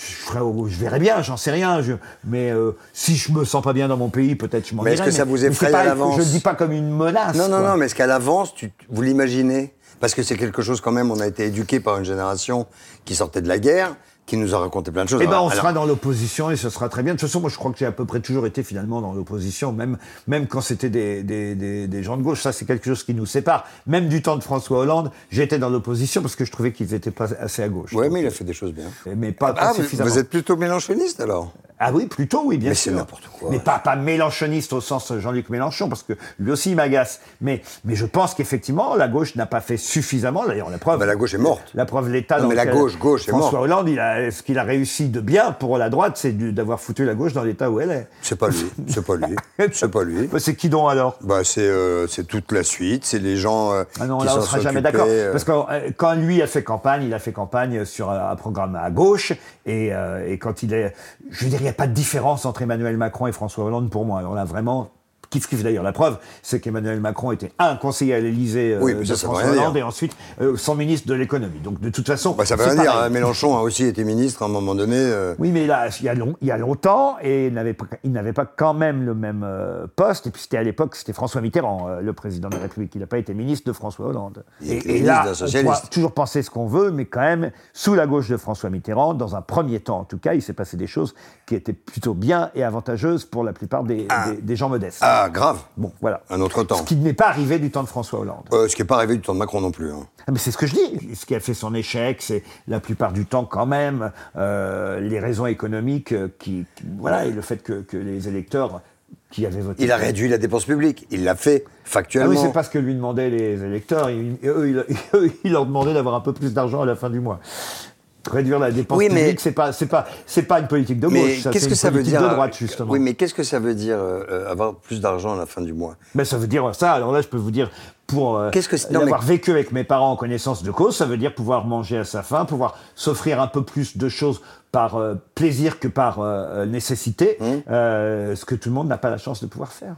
verrai bien, j'en sais rien. Mais si je me sens pas bien dans mon pays, peut-être je m'en irai. Mais est-ce que ça vous effraie à l'avance? Je ne dis pas comme une menace. Non, mais est-ce qu'à l'avance, vous l'imaginez? Parce que c'est quelque chose quand même, on a été éduqués par une génération qui sortait de la guerre, qui nous a raconté plein de choses. On sera dans l'opposition et ce sera très bien. De toute façon, moi, je crois que j'ai à peu près toujours été finalement dans l'opposition, même quand c'était des gens de gauche. Ça, c'est quelque chose qui nous sépare. Même du temps de François Hollande, j'étais dans l'opposition parce que je trouvais qu'ils n'étaient pas assez à gauche. Oui, mais il a fait des choses bien. Mais pas suffisamment. Vous êtes plutôt mélenchoniste, alors? Ah oui, plutôt, oui, bien sûr. Mais c'est n'importe quoi. Mais pas mélenchoniste au sens Jean-Luc Mélenchon, parce que lui aussi, il m'agace. Mais je pense qu'effectivement, la gauche n'a pas fait suffisamment. D'ailleurs, la preuve... la gauche est morte. La preuve, l'État... Non, mais la gauche est morte. François Hollande, ce qu'il a réussi de bien pour la droite, c'est d'avoir foutu la gauche dans l'état où elle est. C'est pas lui. C'est pas lui. C'est qui donc, alors? C'est toute la suite. C'est les gens ah non, qui là, s'en on sera jamais d'accord. Parce que quand lui a fait campagne, il a fait campagne sur un programme à gauche. Et quand il est... Je veux dire, il n'y a pas de différence entre Emmanuel Macron et François Hollande pour moi. Alors là, vraiment... Kiff d'ailleurs. La preuve, c'est qu'Emmanuel Macron était conseiller à l'Élysée de François Hollande et ensuite son ministre de l'économie. Donc de toute façon, ça veut rien dire. Hein. Mélenchon a aussi été ministre à un moment donné. Oui, mais là, il y a longtemps et il n'avait pas quand même le même poste. Et puis à l'époque, c'était François Mitterrand, le président de la République. Il n'a pas été ministre de François Hollande. Et là, on pourra toujours penser ce qu'on veut, mais quand même, sous la gauche de François Mitterrand, dans un premier temps en tout cas, il s'est passé des choses qui étaient plutôt bien et avantageuses pour la plupart des gens modestes. Ah, grave. Bon, voilà. Un autre temps. Ce qui n'est pas arrivé du temps de François Hollande. Ce qui n'est pas arrivé du temps de Macron non plus. Hein. Mais c'est ce que je dis. Ce qui a fait son échec, c'est la plupart du temps quand même les raisons économiques et le fait que les électeurs qui avaient voté... Il a réduit la dépense publique. Il l'a fait factuellement. Ah oui, c'est pas ce que lui demandaient les électeurs. Eux, il leur demandait d'avoir un peu plus d'argent à la fin du mois. Réduire la dépense publique, c'est pas une politique de gauche, c'est une politique de droite, justement. Oui, mais qu'est-ce que ça veut dire avoir plus d'argent à la fin du mois? Ça veut dire ça. Alors là, je peux vous dire, pour avoir vécu avec mes parents en connaissance de cause, ça veut dire pouvoir manger à sa faim, pouvoir s'offrir un peu plus de choses par plaisir que par nécessité, ce que tout le monde n'a pas la chance de pouvoir faire.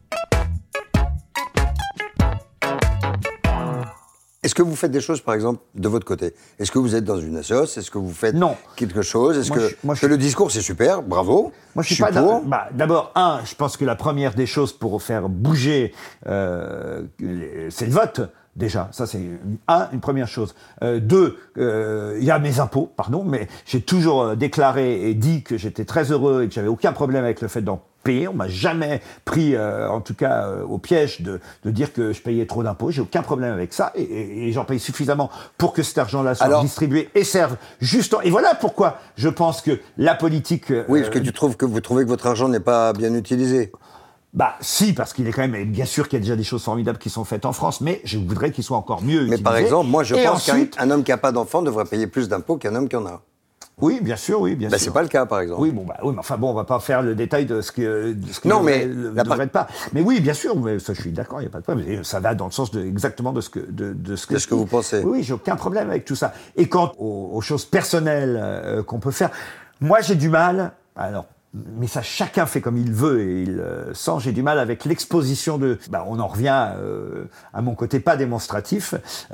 Est-ce que vous faites des choses, par exemple, de votre côté? Est-ce que vous êtes dans une association? Est-ce que vous faites quelque chose? Est-ce que le discours, c'est super, bravo. Moi, je suis pas pour. D'abord, je pense que la première des choses pour faire bouger, c'est le vote. Déjà, ça c'est une première chose. Deux, il y a mes impôts, mais j'ai toujours déclaré et dit que j'étais très heureux et que j'avais aucun problème avec le fait d'en payer. On m'a jamais pris, en tout cas, au piège de dire que je payais trop d'impôts. J'ai aucun problème avec ça et j'en paye suffisamment pour que cet argent-là soit distribué et serve justement. Et voilà pourquoi je pense que la politique... Oui, parce que vous trouvez que votre argent n'est pas bien utilisé. Si, parce qu'il est quand même, bien sûr qu'il y a déjà des choses formidables qui sont faites en France, mais je voudrais qu'ils soient encore mieux utilisés. Mais par exemple, moi je pense qu'un homme qui n'a pas d'enfant devrait payer plus d'impôts qu'un homme qui en a. Oui, bien sûr, sûr. C'est pas le cas, par exemple. Oui, mais enfin on va pas faire le détail de ce qui ne devrait être pas. Mais oui, bien sûr, mais ça, je suis d'accord, il n'y a pas de problème. Et ça va dans le sens exactement de ce que vous pensez. Oui, j'ai aucun problème avec tout ça. Et quant aux choses personnelles qu'on peut faire, moi j'ai du mal, alors mais ça, chacun fait comme il veut et il sent. J'ai du mal avec l'exposition de... on en revient à mon côté pas démonstratif.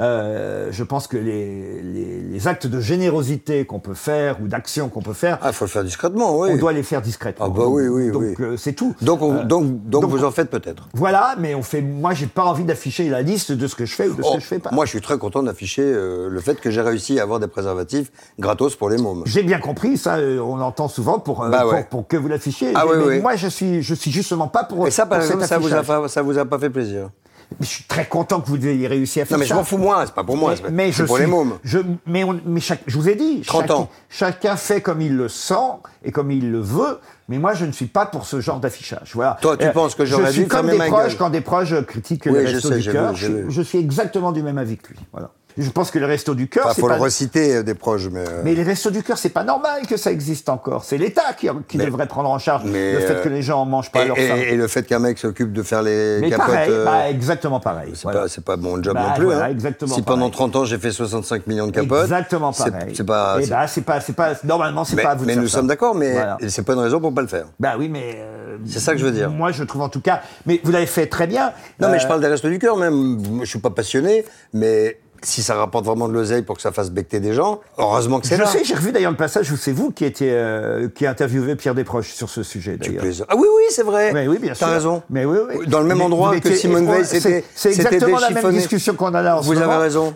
Je pense que les actes de générosité qu'on peut faire ou d'action qu'on peut faire... il faut le faire discrètement, oui. On doit les faire discrètement. Oui. Donc, c'est tout. Donc vous en faites peut-être. Voilà, mais moi, j'ai pas envie d'afficher la liste de ce que je fais ou de ce que je fais pas. Moi, je suis très content d'afficher le fait que j'ai réussi à avoir des préservatifs gratos pour les mômes. J'ai bien compris, ça, on l'entend souvent pour que vous l'affichiez. Moi, je suis justement pas pour. Et ça, ça vous a pas fait plaisir? Je suis très content que vous ayez réussi à faire ça. Non, mais je m'en fous moi, c'est pas pour moi, c'est pour les mômes. Je vous ai dit, 30 ans. Chacun fait comme il le sent et comme il le veut, mais moi, je ne suis pas pour ce genre d'affichage. Voilà. Toi, tu penses que j'aurais dû fermer ma gueule? Quand des proches critiquent les Restos du Cœur, je suis exactement du même avis que lui. Voilà. Je pense que les Restos du Cœur, c'est faut pas... le reciter des proches, mais les Restos du Cœur, c'est pas normal que ça existe encore. C'est l'État qui devrait prendre en charge le fait que les gens en mangent pas à leur faim. Et le fait qu'un mec s'occupe de faire les capotes... Pareil, exactement pareil. C'est pas mon job non plus. Exactement si pendant 30 ans j'ai fait 65 millions de capotes... Exactement pareil. C'est pas... Normalement, c'est pas à vous de faire ça. Mais nous sommes d'accord, mais c'est pas une raison pour pas le faire. Oui, mais... c'est ça que je veux dire. Moi, je trouve en tout cas... Mais vous l'avez fait très bien. Non, mais je parle des Restos du Cœur même. Je suis pas passionné, mais... si ça rapporte vraiment de l'oseille pour que ça fasse becter des gens, heureusement que c'est là. Je sais, j'ai revu d'ailleurs le passage où c'est vous qui qui interviewé Pierre Desproges sur ce sujet, d'ailleurs. Ah oui, c'est vrai. Mais oui, bien sûr. T'as raison. Mais oui. Dans le même endroit que Simone Veil, c'est exactement la même discussion qu'on a là en ce moment. Vous avez raison.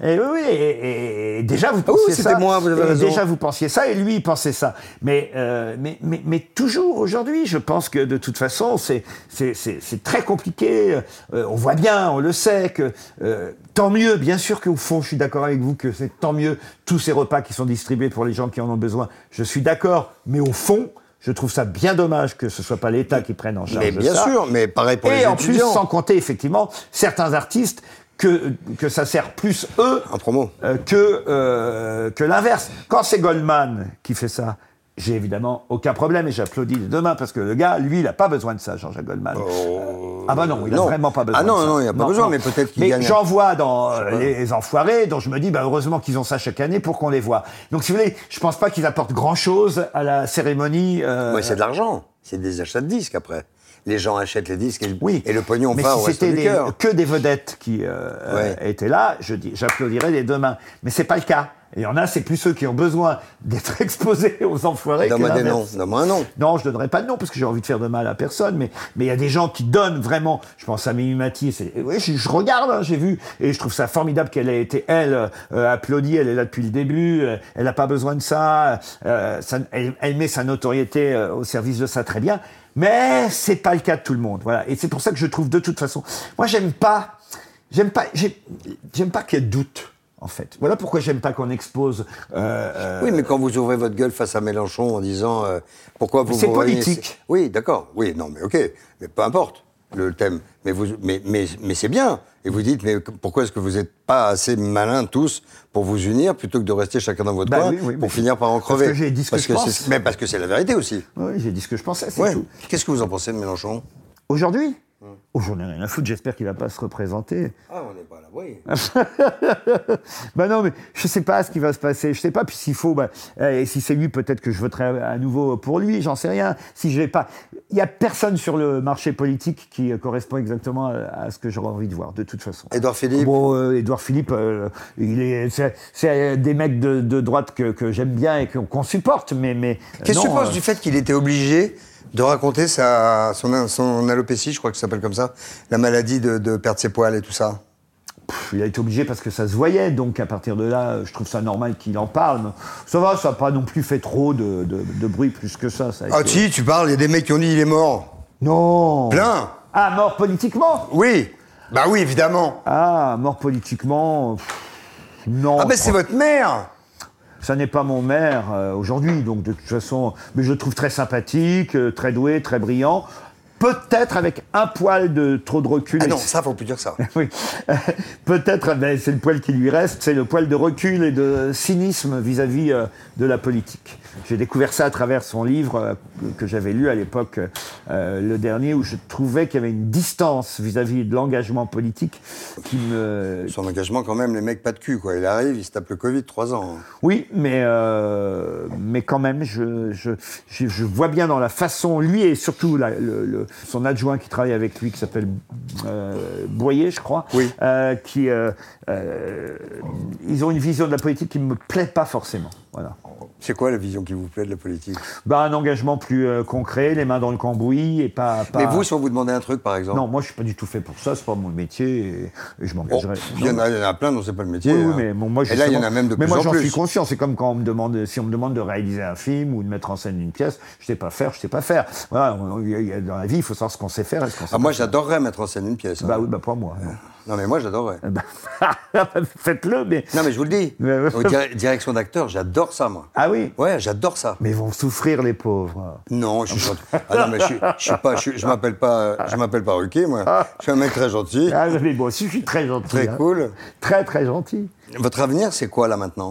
Et déjà, vous pensiez ça. C'était moi, vous avez raison. Déjà, vous pensiez ça, et lui, il pensait ça. Mais toujours, aujourd'hui, je pense que, de toute façon, c'est très compliqué. On voit bien, on le sait, que... tant mieux, bien sûr qu'au fond, je suis d'accord avec vous que c'est tant mieux tous ces repas qui sont distribués pour les gens qui en ont besoin. Je suis d'accord, mais au fond, je trouve ça bien dommage que ce soit pas l'État qui prenne en charge ça. Mais bien sûr, mais pareil pour les étudiants. Et en plus, sans compter effectivement certains artistes que ça sert plus eux en promo que l'inverse. Quand c'est Goldman qui fait ça, j'ai évidemment aucun problème et j'applaudis les deux mains parce que le gars, lui, il n'a pas besoin de ça, Jean-Jacques Goldman. Non, il n'a vraiment pas besoin de ça. Non, il n'a pas besoin, mais peut-être qu'il gagne. Mais j'en vois dans Les Enfoirés, dont je me dis, heureusement qu'ils ont ça chaque année pour qu'on les voit. Donc, si vous voulez, je pense pas qu'ils apportent grand-chose à la cérémonie. C'est de l'argent, c'est des achats de disques après. Les gens achètent les disques et le pognon part au Resto du Cœur. Mais si c'était que des vedettes qui étaient là, j'applaudirais les deux mains. Mais c'est pas le cas. Et il y en a, c'est plus ceux qui ont besoin d'être exposés aux enfoirés. Donne-moi des noms. Donne-moi un nom. Non, je donnerai pas de nom parce que j'ai envie de faire de mal à personne. Mais il y a des gens qui donnent vraiment. Je pense à Mimi Mati. Oui, je regarde, j'ai vu. Et je trouve ça formidable qu'elle ait été, applaudie. Elle est là depuis le début. Elle n'a pas besoin de ça. Elle met sa notoriété au service de ça très bien. Mais c'est pas le cas de tout le monde. Voilà. Et c'est pour ça que je trouve de toute façon. Moi, j'aime pas qu'il y ait de doute. En fait. Voilà pourquoi j'aime pas qu'on expose... Oui, mais quand vous ouvrez votre gueule face à Mélenchon en disant pourquoi vous... C'est politique. Oui, d'accord. Oui, non, mais ok. Mais peu importe le thème. Mais c'est bien. Et vous dites, mais pourquoi est-ce que vous n'êtes pas assez malins tous pour vous unir plutôt que de rester chacun dans votre coin pour finir par en crever? Parce que j'ai dit ce que je pense. Mais parce que c'est la vérité aussi. Oui, j'ai dit ce que je pensais, c'est tout. Qu'est-ce que vous en pensez de Mélenchon? Aujourd'hui? J'en ai rien à foutre, j'espère qu'il va pas se représenter. Ah, on n'est pas là, oui. Non, mais je sais pas ce qui va se passer. Je sais pas, puis s'il faut, et si c'est lui, peut-être que je voterai à nouveau pour lui, j'en sais rien. Si je vais pas... Il y a personne sur le marché politique qui correspond exactement à ce que j'aurais envie de voir, de toute façon. Édouard Philippe? Bon, Édouard Philippe, c'est des mecs de droite que j'aime bien et qu'on supporte, mais qu'est-ce que tu penses du fait qu'il était obligé de raconter son alopécie, je crois que ça s'appelle comme ça, la maladie de perdre ses poils et tout ça? Il a été obligé parce que ça se voyait, donc à partir de là, je trouve ça normal qu'il en parle. Ça va, ça n'a pas non plus fait trop de bruit plus que ça. Si, tu parles, il y a des mecs qui ont dit il est mort. Non. Plein. Ah, mort politiquement? Oui. Bah oui, évidemment. Ah, mort politiquement, non. Ah ben c'est votre mère. Ça n'est pas mon maire aujourd'hui, donc de toute façon, mais je le trouve très sympathique, très doué, très brillant. Peut-être avec un poil de trop de recul. Ah non, ça, faut plus dire ça. Oui. Peut-être, c'est le poil qui lui reste, c'est le poil de recul et de cynisme vis-à-vis de la politique. J'ai découvert ça à travers son livre que j'avais lu à l'époque, le dernier, où je trouvais qu'il y avait une distance vis-à-vis de l'engagement politique qui me... Son engagement, quand même, les mecs pas de cul, quoi. Il arrive, il se tape le Covid, 3 ans. Oui, mais quand même, je vois bien dans la façon, lui et surtout son adjoint qui travaille avec lui, qui s'appelle Boyer, je crois, oui. Ils ont une vision de la politique qui ne me plaît pas forcément. Voilà. C'est quoi la vision qui vous plaît de la politique ? Un engagement plus concret, les mains dans le cambouis et pas... Mais vous, si on vous demandait un truc, par exemple ? Non, moi, je ne suis pas du tout fait pour ça, c'est pas mon métier et je m'engagerai. Il y en a plein dont c'est pas le métier. Oui, mais bon, moi, et là, il y en a même de plus en plus. Mais moi, j'en suis conscient. C'est comme quand si on me demande de réaliser un film ou de mettre en scène une pièce, je ne sais pas faire, je ne sais pas faire. Voilà, dans la vie, il faut savoir ce qu'on sait faire et ce qu'on sait pas moi, faire. j'adorerais mettre en scène une pièce. Oui, pas moi. Non, mais moi, j'adorerais. Faites-le, mais... Non, mais je vous le dis. Direction d'acteur, j'adore ça, moi. Ah oui ? Ouais, j'adore ça. Mais ils vont souffrir, les pauvres. Non, je suis gentil. Ah non, mais je m'appelle pas Ruquier, moi. Je suis un mec très gentil. Ah, mais moi aussi, je suis très gentil. Très cool. Très, très gentil. Votre avenir, c'est quoi, là, maintenant ?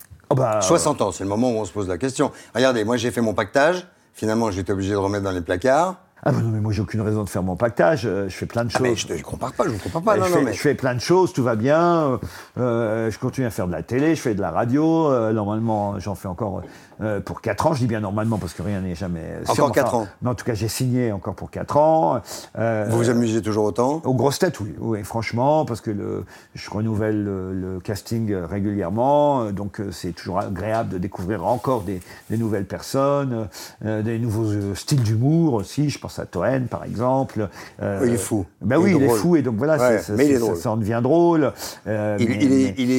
60 ans, c'est le moment où on se pose la question. Regardez, moi, j'ai fait mon pactage. Finalement, j'étais obligé de remettre dans les placards. Ah non, mais moi, j'ai aucune raison de faire mon pactage. Je fais plein de choses. Mais je ne compare pas, je vous compare pas. Je fais plein de choses, tout va bien. Je continue à faire de la télé, je fais de la radio. Normalement, j'en fais encore pour 4 ans. Je dis bien normalement parce que rien n'est jamais sûr. Encore 4 ans. Mais en tout cas, j'ai signé encore pour 4 ans. Vous vous amusez toujours autant ? Aux grosses têtes, oui, franchement, parce que je renouvelle le casting régulièrement. Donc, c'est toujours agréable de découvrir encore des nouvelles personnes, des nouveaux styles d'humour aussi. Je pense à Toen, par exemple. Il est fou. Oui, il est fou, et donc voilà, mais il est drôle. Ça en devient drôle. Il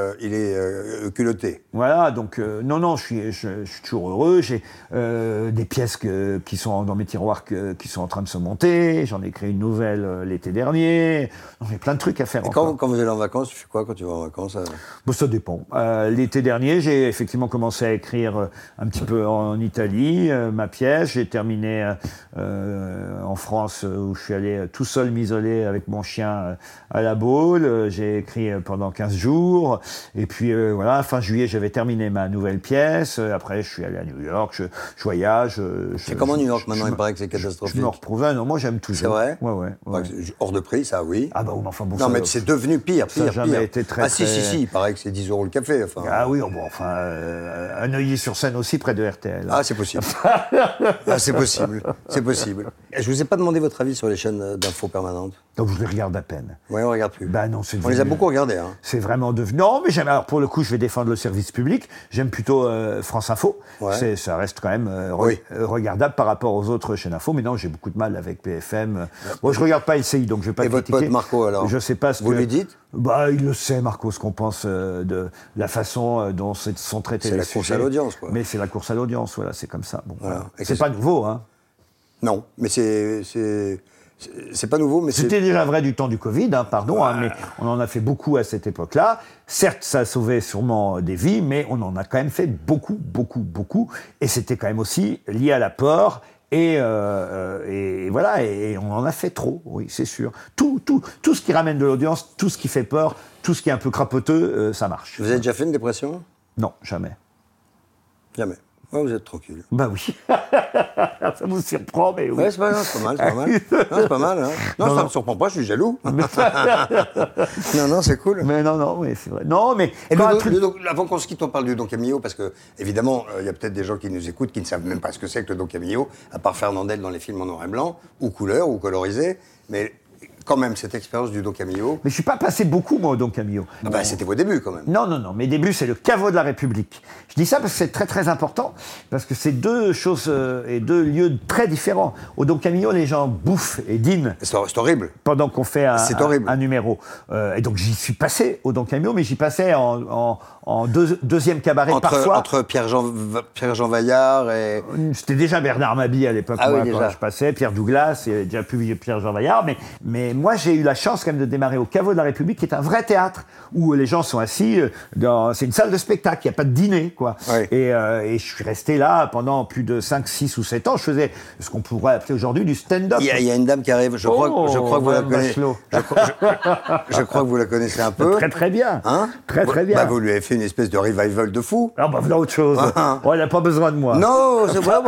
est culotté. Voilà, donc non, je suis toujours heureux. J'ai des pièces qui sont dans mes tiroirs qui sont en train de se monter. J'en ai écrit une nouvelle l'été dernier. J'ai plein de trucs à faire. Et quand vous allez en vacances, tu fais quoi quand tu vas en vacances ? Ça dépend. L'été dernier, j'ai effectivement commencé à écrire un petit peu en Italie, ma pièce. J'ai terminé en France, où je suis allé tout seul m'isoler avec mon chien à La Baule. J'ai écrit pendant 15 jours. Et puis voilà, fin juillet, j'avais terminé ma nouvelle pièce. Après, je suis allé à New York, je voyage. C'est comment New York maintenant ? Il paraît que c'est catastrophique. Je me retrouvais. Non, moi, j'aime toujours. C'est vrai ? Ouais. Hors de prix, ça, oui. Ah bah oui, enfin bon. Non, mais c'est devenu pire. Ça n'a jamais été très... Si, il paraît que c'est 10 € le café. Enfin. Ah oui, à Neuilly-sur-Seine aussi, près de RTL. Ah, c'est possible. C'est possible. C'est possible. Je vous ai pas demandé votre avis sur les chaînes d'infos permanentes. Donc je les regarde à peine. Oui, on regarde plus. Non, on les a beaucoup regardés. Hein. C'est vraiment devenu... Non, mais alors pour le coup, je vais défendre le service public. J'aime plutôt France Info. Ouais. Ça reste quand même regardable par rapport aux autres chaînes info. Mais non, j'ai beaucoup de mal avec BFM. Bon, je regarde pas LCI, donc je vais pas critiquer. Et votre pote Marco, alors ? Je sais pas ce vous lui dites ? Il le sait, Marco, ce qu'on pense de la façon dont sont traités les sujets. C'est la course à l'audience, quoi. Mais c'est la course à l'audience, voilà, c'est comme ça. Bon, voilà. C'est pas nouveau, hein. Non, mais c'est pas nouveau, mais c'était déjà vrai du temps du Covid, mais on en a fait beaucoup à cette époque-là. Certes, ça a sauvé sûrement des vies, mais on en a quand même fait beaucoup, et c'était quand même aussi lié à l'apport. Et voilà, et on en a fait trop, oui, c'est sûr. Tout ce qui ramène de l'audience, tout ce qui fait peur, tout ce qui est un peu crapoteux, ça marche. Vous avez déjà fait une dépression ? Non, jamais. Jamais. Ouais, vous êtes tranquille. Oui. Ça vous surprend, mais oui. Ouais, c'est pas mal. Non, c'est pas mal. Hein. Non, ça me surprend pas, je suis jaloux. Non, c'est cool. Mais non, oui, c'est vrai. Non, mais... avant qu'on se quitte, on parle du Don Camillo, parce que, évidemment, il y a peut-être des gens qui nous écoutent qui ne savent même pas ce que c'est que le Don Camillo, à part Fernandel dans les films en noir et blanc, ou couleur, ou colorisé, mais... Quand même, cette expérience du Don Camillo. Mais je ne suis pas passé beaucoup, moi, au Don Camillo. C'était vos débuts, quand même. Non. Mes débuts, c'est le caveau de la République. Je dis ça parce que c'est très, très important, parce que c'est deux choses et deux lieux très différents. Au Don Camillo, les gens bouffent et dînent. C'est horrible. Pendant qu'on fait un numéro. Et donc, j'y suis passé au Don Camillo, mais j'y passais en deuxième cabaret parfois. Entre Pierre-Jean Vaillard et... C'était déjà Bernard Mabille à l'époque, quand je passais, Pierre Douglas, et déjà plus Pierre-Jean Vaillard, mais moi, j'ai eu la chance quand même de démarrer au Caveau de la République, qui est un vrai théâtre, où les gens sont assis, c'est une salle de spectacle, il n'y a pas de dîner, quoi. Ouais. Et je suis resté là pendant plus de 5, 6 ou 7 ans. Je faisais ce qu'on pourrait appeler aujourd'hui du stand-up. Il y a une dame qui arrive, je crois que vous la connaissez. Je crois que vous la connaissez un peu. Très très bien. Hein? Très très bien. Bah, vous lui avez fait une espèce de revival de fou. Ah bah voilà autre chose. Oh, elle n'a pas besoin de moi. Non, c'est vrai,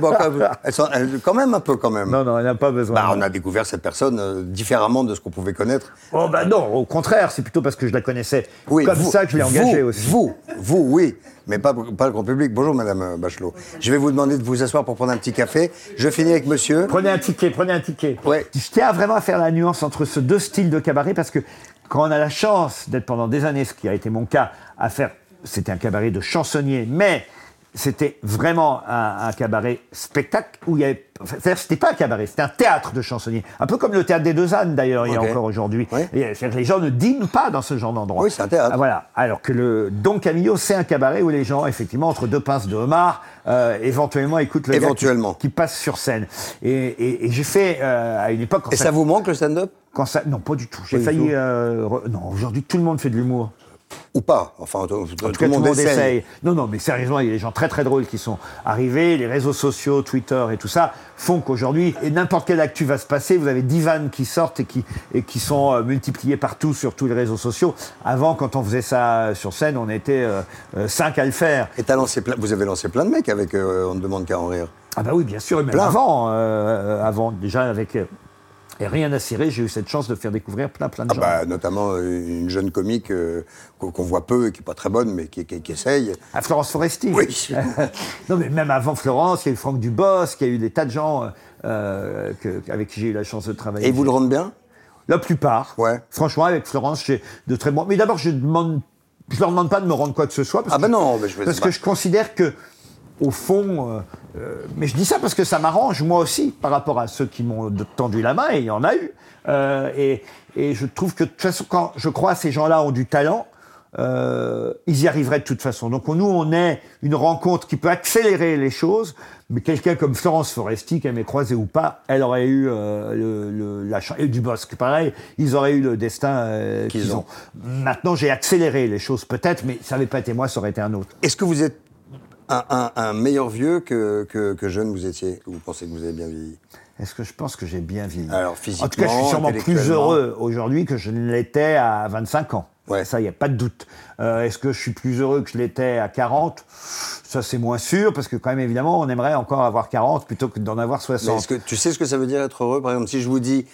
quand même un peu quand même. Non, elle n'a pas besoin. On a découvert cette personne différemment de ce qu'on pouvait connaître. Oh bah non, au contraire, c'est plutôt parce que je la connaissais ça que je l'ai engagée aussi. Vous, oui, mais pas le grand public. Bonjour Madame Bachelot. Je vais vous demander de vous asseoir pour prendre un petit café. Je finis avec monsieur. Prenez un ticket. Ouais. Je tiens vraiment à faire la nuance entre ces deux styles de cabaret, parce que quand on a la chance d'être pendant des années, ce qui a été mon cas, c'était un cabaret de chansonniers, mais c'était vraiment un cabaret spectacle où il y avait... C'est-à-dire, c'était pas un cabaret, c'était un théâtre de chansonniers. Un peu comme le théâtre des Deux Ânes, d'ailleurs, il y a encore aujourd'hui. Ouais. C'est-à-dire que les gens ne dînent pas dans ce genre d'endroit. Oui, c'est un théâtre. Voilà. Alors que le Don Camillo, c'est un cabaret où les gens, effectivement, entre deux pinces de homard, éventuellement écoutent le gars qui passe sur scène. Et j'ai fait, à une époque... ça vous manque, le stand-up ? Non, pas du tout. J'ai failli... non, aujourd'hui, tout le monde fait de l'humour. Ou pas, enfin, tout le monde essaye. Non, mais sérieusement, il y a des gens très très drôles qui sont arrivés, les réseaux sociaux, Twitter et tout ça, font qu'aujourd'hui, et n'importe quelle actu va se passer, vous avez 10 vannes qui sortent et qui sont multipliées partout sur tous les réseaux sociaux. Avant, quand on faisait ça sur scène, on était 5 à le faire. Et vous avez lancé plein de mecs avec On ne demande qu'à en rire. Ah bah oui, bien sûr, mais avant, déjà avec... Et rien à cirer, j'ai eu cette chance de faire découvrir plein de gens. Notamment une jeune comique qu'on voit peu et qui n'est pas très bonne, mais qui essaye. À Florence Foresti. Oui. Non, mais même avant Florence, il y a eu Franck Dubosc, il y a eu des tas de gens avec qui j'ai eu la chance de travailler. Et vous le rendez bien ? La plupart. Ouais. Franchement, avec Florence, j'ai de très bons... Mais d'abord, je leur demande pas de me rendre quoi que ce soit. Parce que je considère que, au fond... mais je dis ça parce que ça m'arrange, moi aussi, par rapport à ceux qui m'ont tendu la main, et il y en a eu. Et je trouve que, de toute façon, quand je crois que ces gens-là ont du talent, ils y arriveraient de toute façon. Donc nous, on est une rencontre qui peut accélérer les choses, mais quelqu'un comme Florence Foresti, qu'elle m'ait croisée ou pas, elle aurait eu la chance. Et Dubosc, pareil, ils auraient eu le destin qu'ils ont. Maintenant, j'ai accéléré les choses peut-être, mais ça n'avait pas été moi, ça aurait été un autre. Est-ce que vous êtes un meilleur vieux que jeune vous étiez? Vous pensez que vous avez bien vieilli? Est-ce que je pense que j'ai bien vieilli? Alors, physiquement, en tout cas, je suis sûrement plus heureux aujourd'hui que je ne l'étais à 25 ans. Ouais. Ça, il n'y a pas de doute. Est-ce que je suis plus heureux que je l'étais à 40? Ça, c'est moins sûr, parce que quand même, évidemment, on aimerait encore avoir 40 plutôt que d'en avoir 60. Mais est-ce que tu sais ce que ça veut dire être heureux? Par exemple, si je vous dis...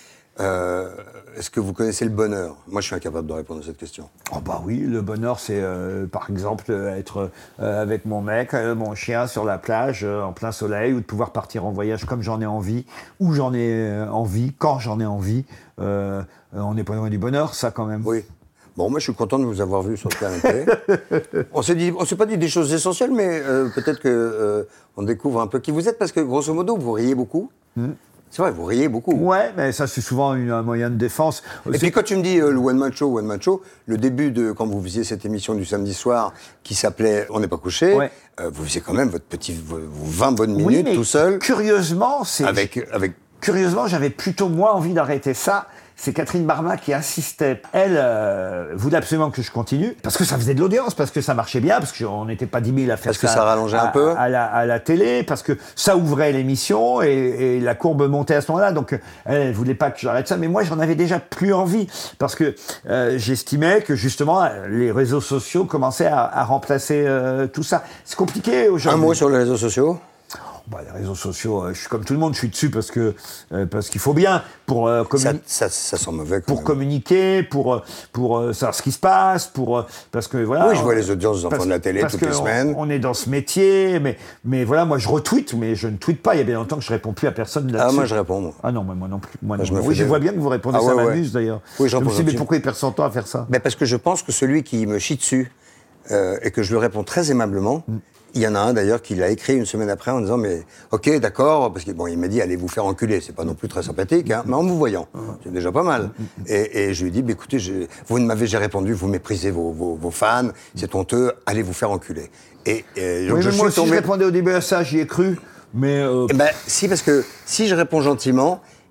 est-ce que vous connaissez le bonheur? Moi, je suis incapable de répondre à cette question. Oh bah oui, le bonheur, c'est par exemple être avec mon mec, mon chien sur la plage en plein soleil, ou de pouvoir partir en voyage comme j'en ai envie, où j'en ai envie, quand j'en ai envie. On n'est pas loin du bonheur, ça quand même. Oui. Bon, moi, je suis content de vous avoir vu sur le canapé. On s'est pas dit des choses essentielles, mais peut-être que on découvre un peu qui vous êtes, parce que grosso modo, vous riez beaucoup. C'est vrai, vous riez beaucoup. Ouais, mais ça, c'est souvent un moyen de défense. Et puis quand tu me dis le One Man Show, le début de quand vous faisiez cette émission du samedi soir qui s'appelait On n'est pas couché, ouais. Vous faisiez quand même vos 20 bonnes minutes tout seul. Curieusement, Curieusement, j'avais plutôt moins envie d'arrêter ça. C'est Catherine Barma qui insistait. Elle voulait absolument que je continue, parce que ça faisait de l'audience, parce que ça marchait bien, parce qu'on n'était pas 10 000 à faire ça. Parce que ça rallongeait un peu à la télé, parce que ça ouvrait l'émission et la courbe montait à ce moment-là. Donc elle voulait pas que j'arrête ça, mais moi j'en avais déjà plus envie, parce que j'estimais que justement les réseaux sociaux commençaient à remplacer tout ça. C'est compliqué aujourd'hui. Un mot sur les réseaux sociaux? Les réseaux sociaux, je suis comme tout le monde, je suis dessus parce qu'il faut bien pour ça sent mauvais. Pour communiquer, pour savoir ce qui se passe, parce que voilà. Oui, je vois les audiences des enfants de la télé toutes les semaines. On est dans ce métier, mais voilà, moi je retweete, mais je ne tweete pas. Il y a bien longtemps que je réponds plus à personne là-dessus. Ah, moi je réponds. Moi. Ah non, moi non plus. Je vois bien que vous répondez, ça m'amuse d'ailleurs. Oui, je me dis, mais pourquoi il perd son temps à faire ça? Parce que je pense que celui qui me chie dessus et que je lui réponds très aimablement. Il y en a un d'ailleurs qui l'a écrit une semaine après en disant mais ok d'accord, parce qu'il il m'a dit allez vous faire enculer, c'est pas non plus très sympathique, hein, mais en vous voyant, c'est déjà pas mal. Et je lui ai dit écoutez, vous ne m'avez jamais répondu, vous méprisez vos fans, c'est honteux, allez vous faire enculer. Donc moi aussi je répondais au début à ça, j'y ai cru, mais... Si, parce que si je réponds gentiment,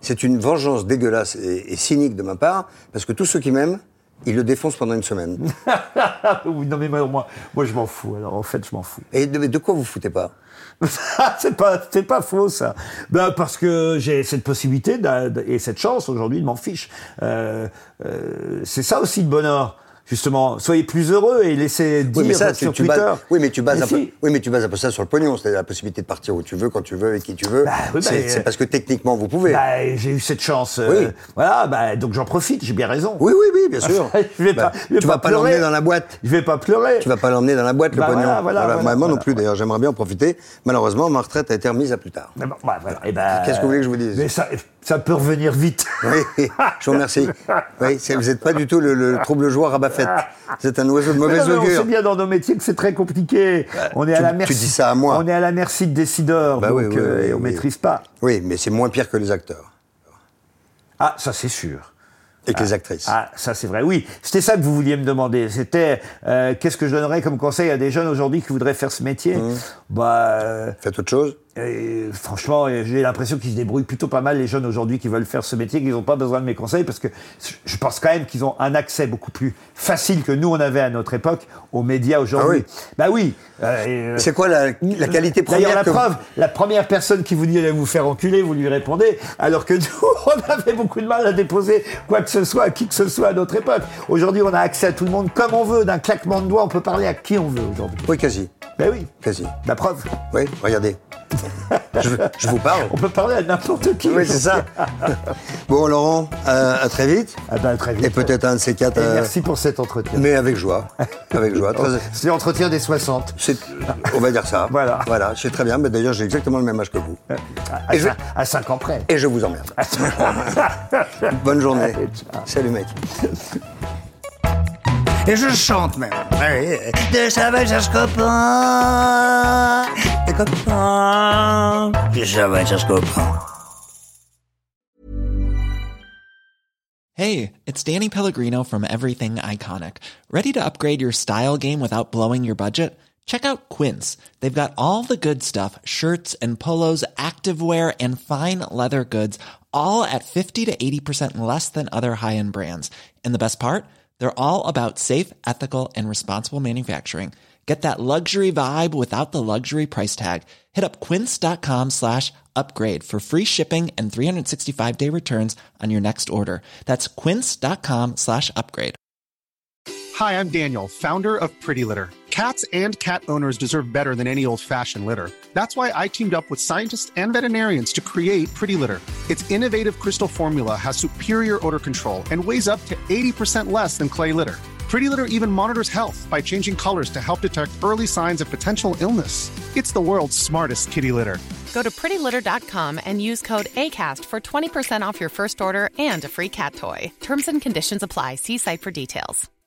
c'est une vengeance dégueulasse et cynique de ma part, parce que tous ceux qui m'aiment, ils le défoncent pendant une semaine. Non mais moi je m'en fous, alors en fait je m'en fous. Et de quoi vous foutez pas? c'est pas faux ça. Parce que j'ai cette possibilité et cette chance aujourd'hui de m'en fiche. C'est ça aussi le bonheur. Justement, soyez plus heureux et laissez dire sur Twitter. Mais tu bases un peu ça sur le pognon, c'est-à-dire la possibilité de partir où tu veux, quand tu veux, avec qui tu veux. C'est parce que techniquement vous pouvez. J'ai eu cette chance. Oui. Donc j'en profite, j'ai bien raison. Oui, bien sûr. Tu vas pas l'emmener dans la boîte. Je vais pas pleurer. Tu vas pas l'emmener dans la boîte, le pognon. Moi non plus, d'ailleurs, j'aimerais bien en profiter. Malheureusement, ma retraite a été remise à plus tard. Qu'est-ce que vous voulez que je vous dise? Mais ça peut revenir vite. Oui, je vous remercie. Oui, vous n'êtes pas du tout le trouble-joie rabat-fête. Vous êtes un oiseau de mauvaise augure. On sait bien dans nos métiers que c'est très compliqué. On est à la merci. Tu dis ça à moi. On est à la merci de décideurs, et on maîtrise pas. Oui, mais c'est moins pire que les acteurs. Ah, ça c'est sûr. Et que les actrices. Ah, ça c'est vrai. Oui, c'était ça que vous vouliez me demander. C'était qu'est-ce que je donnerais comme conseil à des jeunes aujourd'hui qui voudraient faire ce métier? Faites autre chose. Et franchement, j'ai l'impression qu'ils se débrouillent plutôt pas mal, les jeunes aujourd'hui qui veulent faire ce métier, qu'ils n'ont pas besoin de mes conseils, parce que je pense quand même qu'ils ont un accès beaucoup plus facile que nous on avait à notre époque aux médias aujourd'hui. Ah oui. C'est quoi la qualité première? D'ailleurs, la preuve, la première personne qui vous dit allez vous faire enculer, vous lui répondez, alors que nous, on avait beaucoup de mal à déposer quoi que ce soit à qui que ce soit à notre époque. Aujourd'hui, on a accès à tout le monde comme on veut, d'un claquement de doigts, on peut parler à qui on veut aujourd'hui. Oui, quasi. Oui. Quasi. La preuve. Oui, regardez. Je vous parle. On peut parler à n'importe qui. Oui, c'est ça. Bon, Laurent, à très vite. Très vite. Et peut-être un de ces quatre. Merci pour cet entretien. Mais avec joie. Avec joie. C'est l'entretien des 60. On va dire ça. Voilà. Je sais très bien. Mais d'ailleurs, j'ai exactement le même âge que vous. À 5 ans près. Et je vous emmerde. Bonne journée. Allez, salut, mec. Et je chante même. De Chavannes cherche copain. Des copains. De Chavannes cherche copain. Hey, it's Danny Pellegrino from Everything Iconic. Ready to upgrade your style game without blowing your budget? Check out Quince. They've got all the good stuff, shirts and polos, activewear, and fine leather goods, all at 50 to 80% less than other high-end brands. And the best part? They're all about safe, ethical, and responsible manufacturing. Get that luxury vibe without the luxury price tag. Hit up quince.com/upgrade for free shipping and 365-day returns on your next order. That's quince.com/upgrade. Hi, I'm Daniel, founder of Pretty Litter. Cats and cat owners deserve better than any old-fashioned litter. That's why I teamed up with scientists and veterinarians to create Pretty Litter. Its innovative crystal formula has superior odor control and weighs up to 80% less than clay litter. Pretty Litter even monitors health by changing colors to help detect early signs of potential illness. It's the world's smartest kitty litter. Go to prettylitter.com and use code ACAST for 20% off your first order and a free cat toy. Terms and conditions apply. See site for details.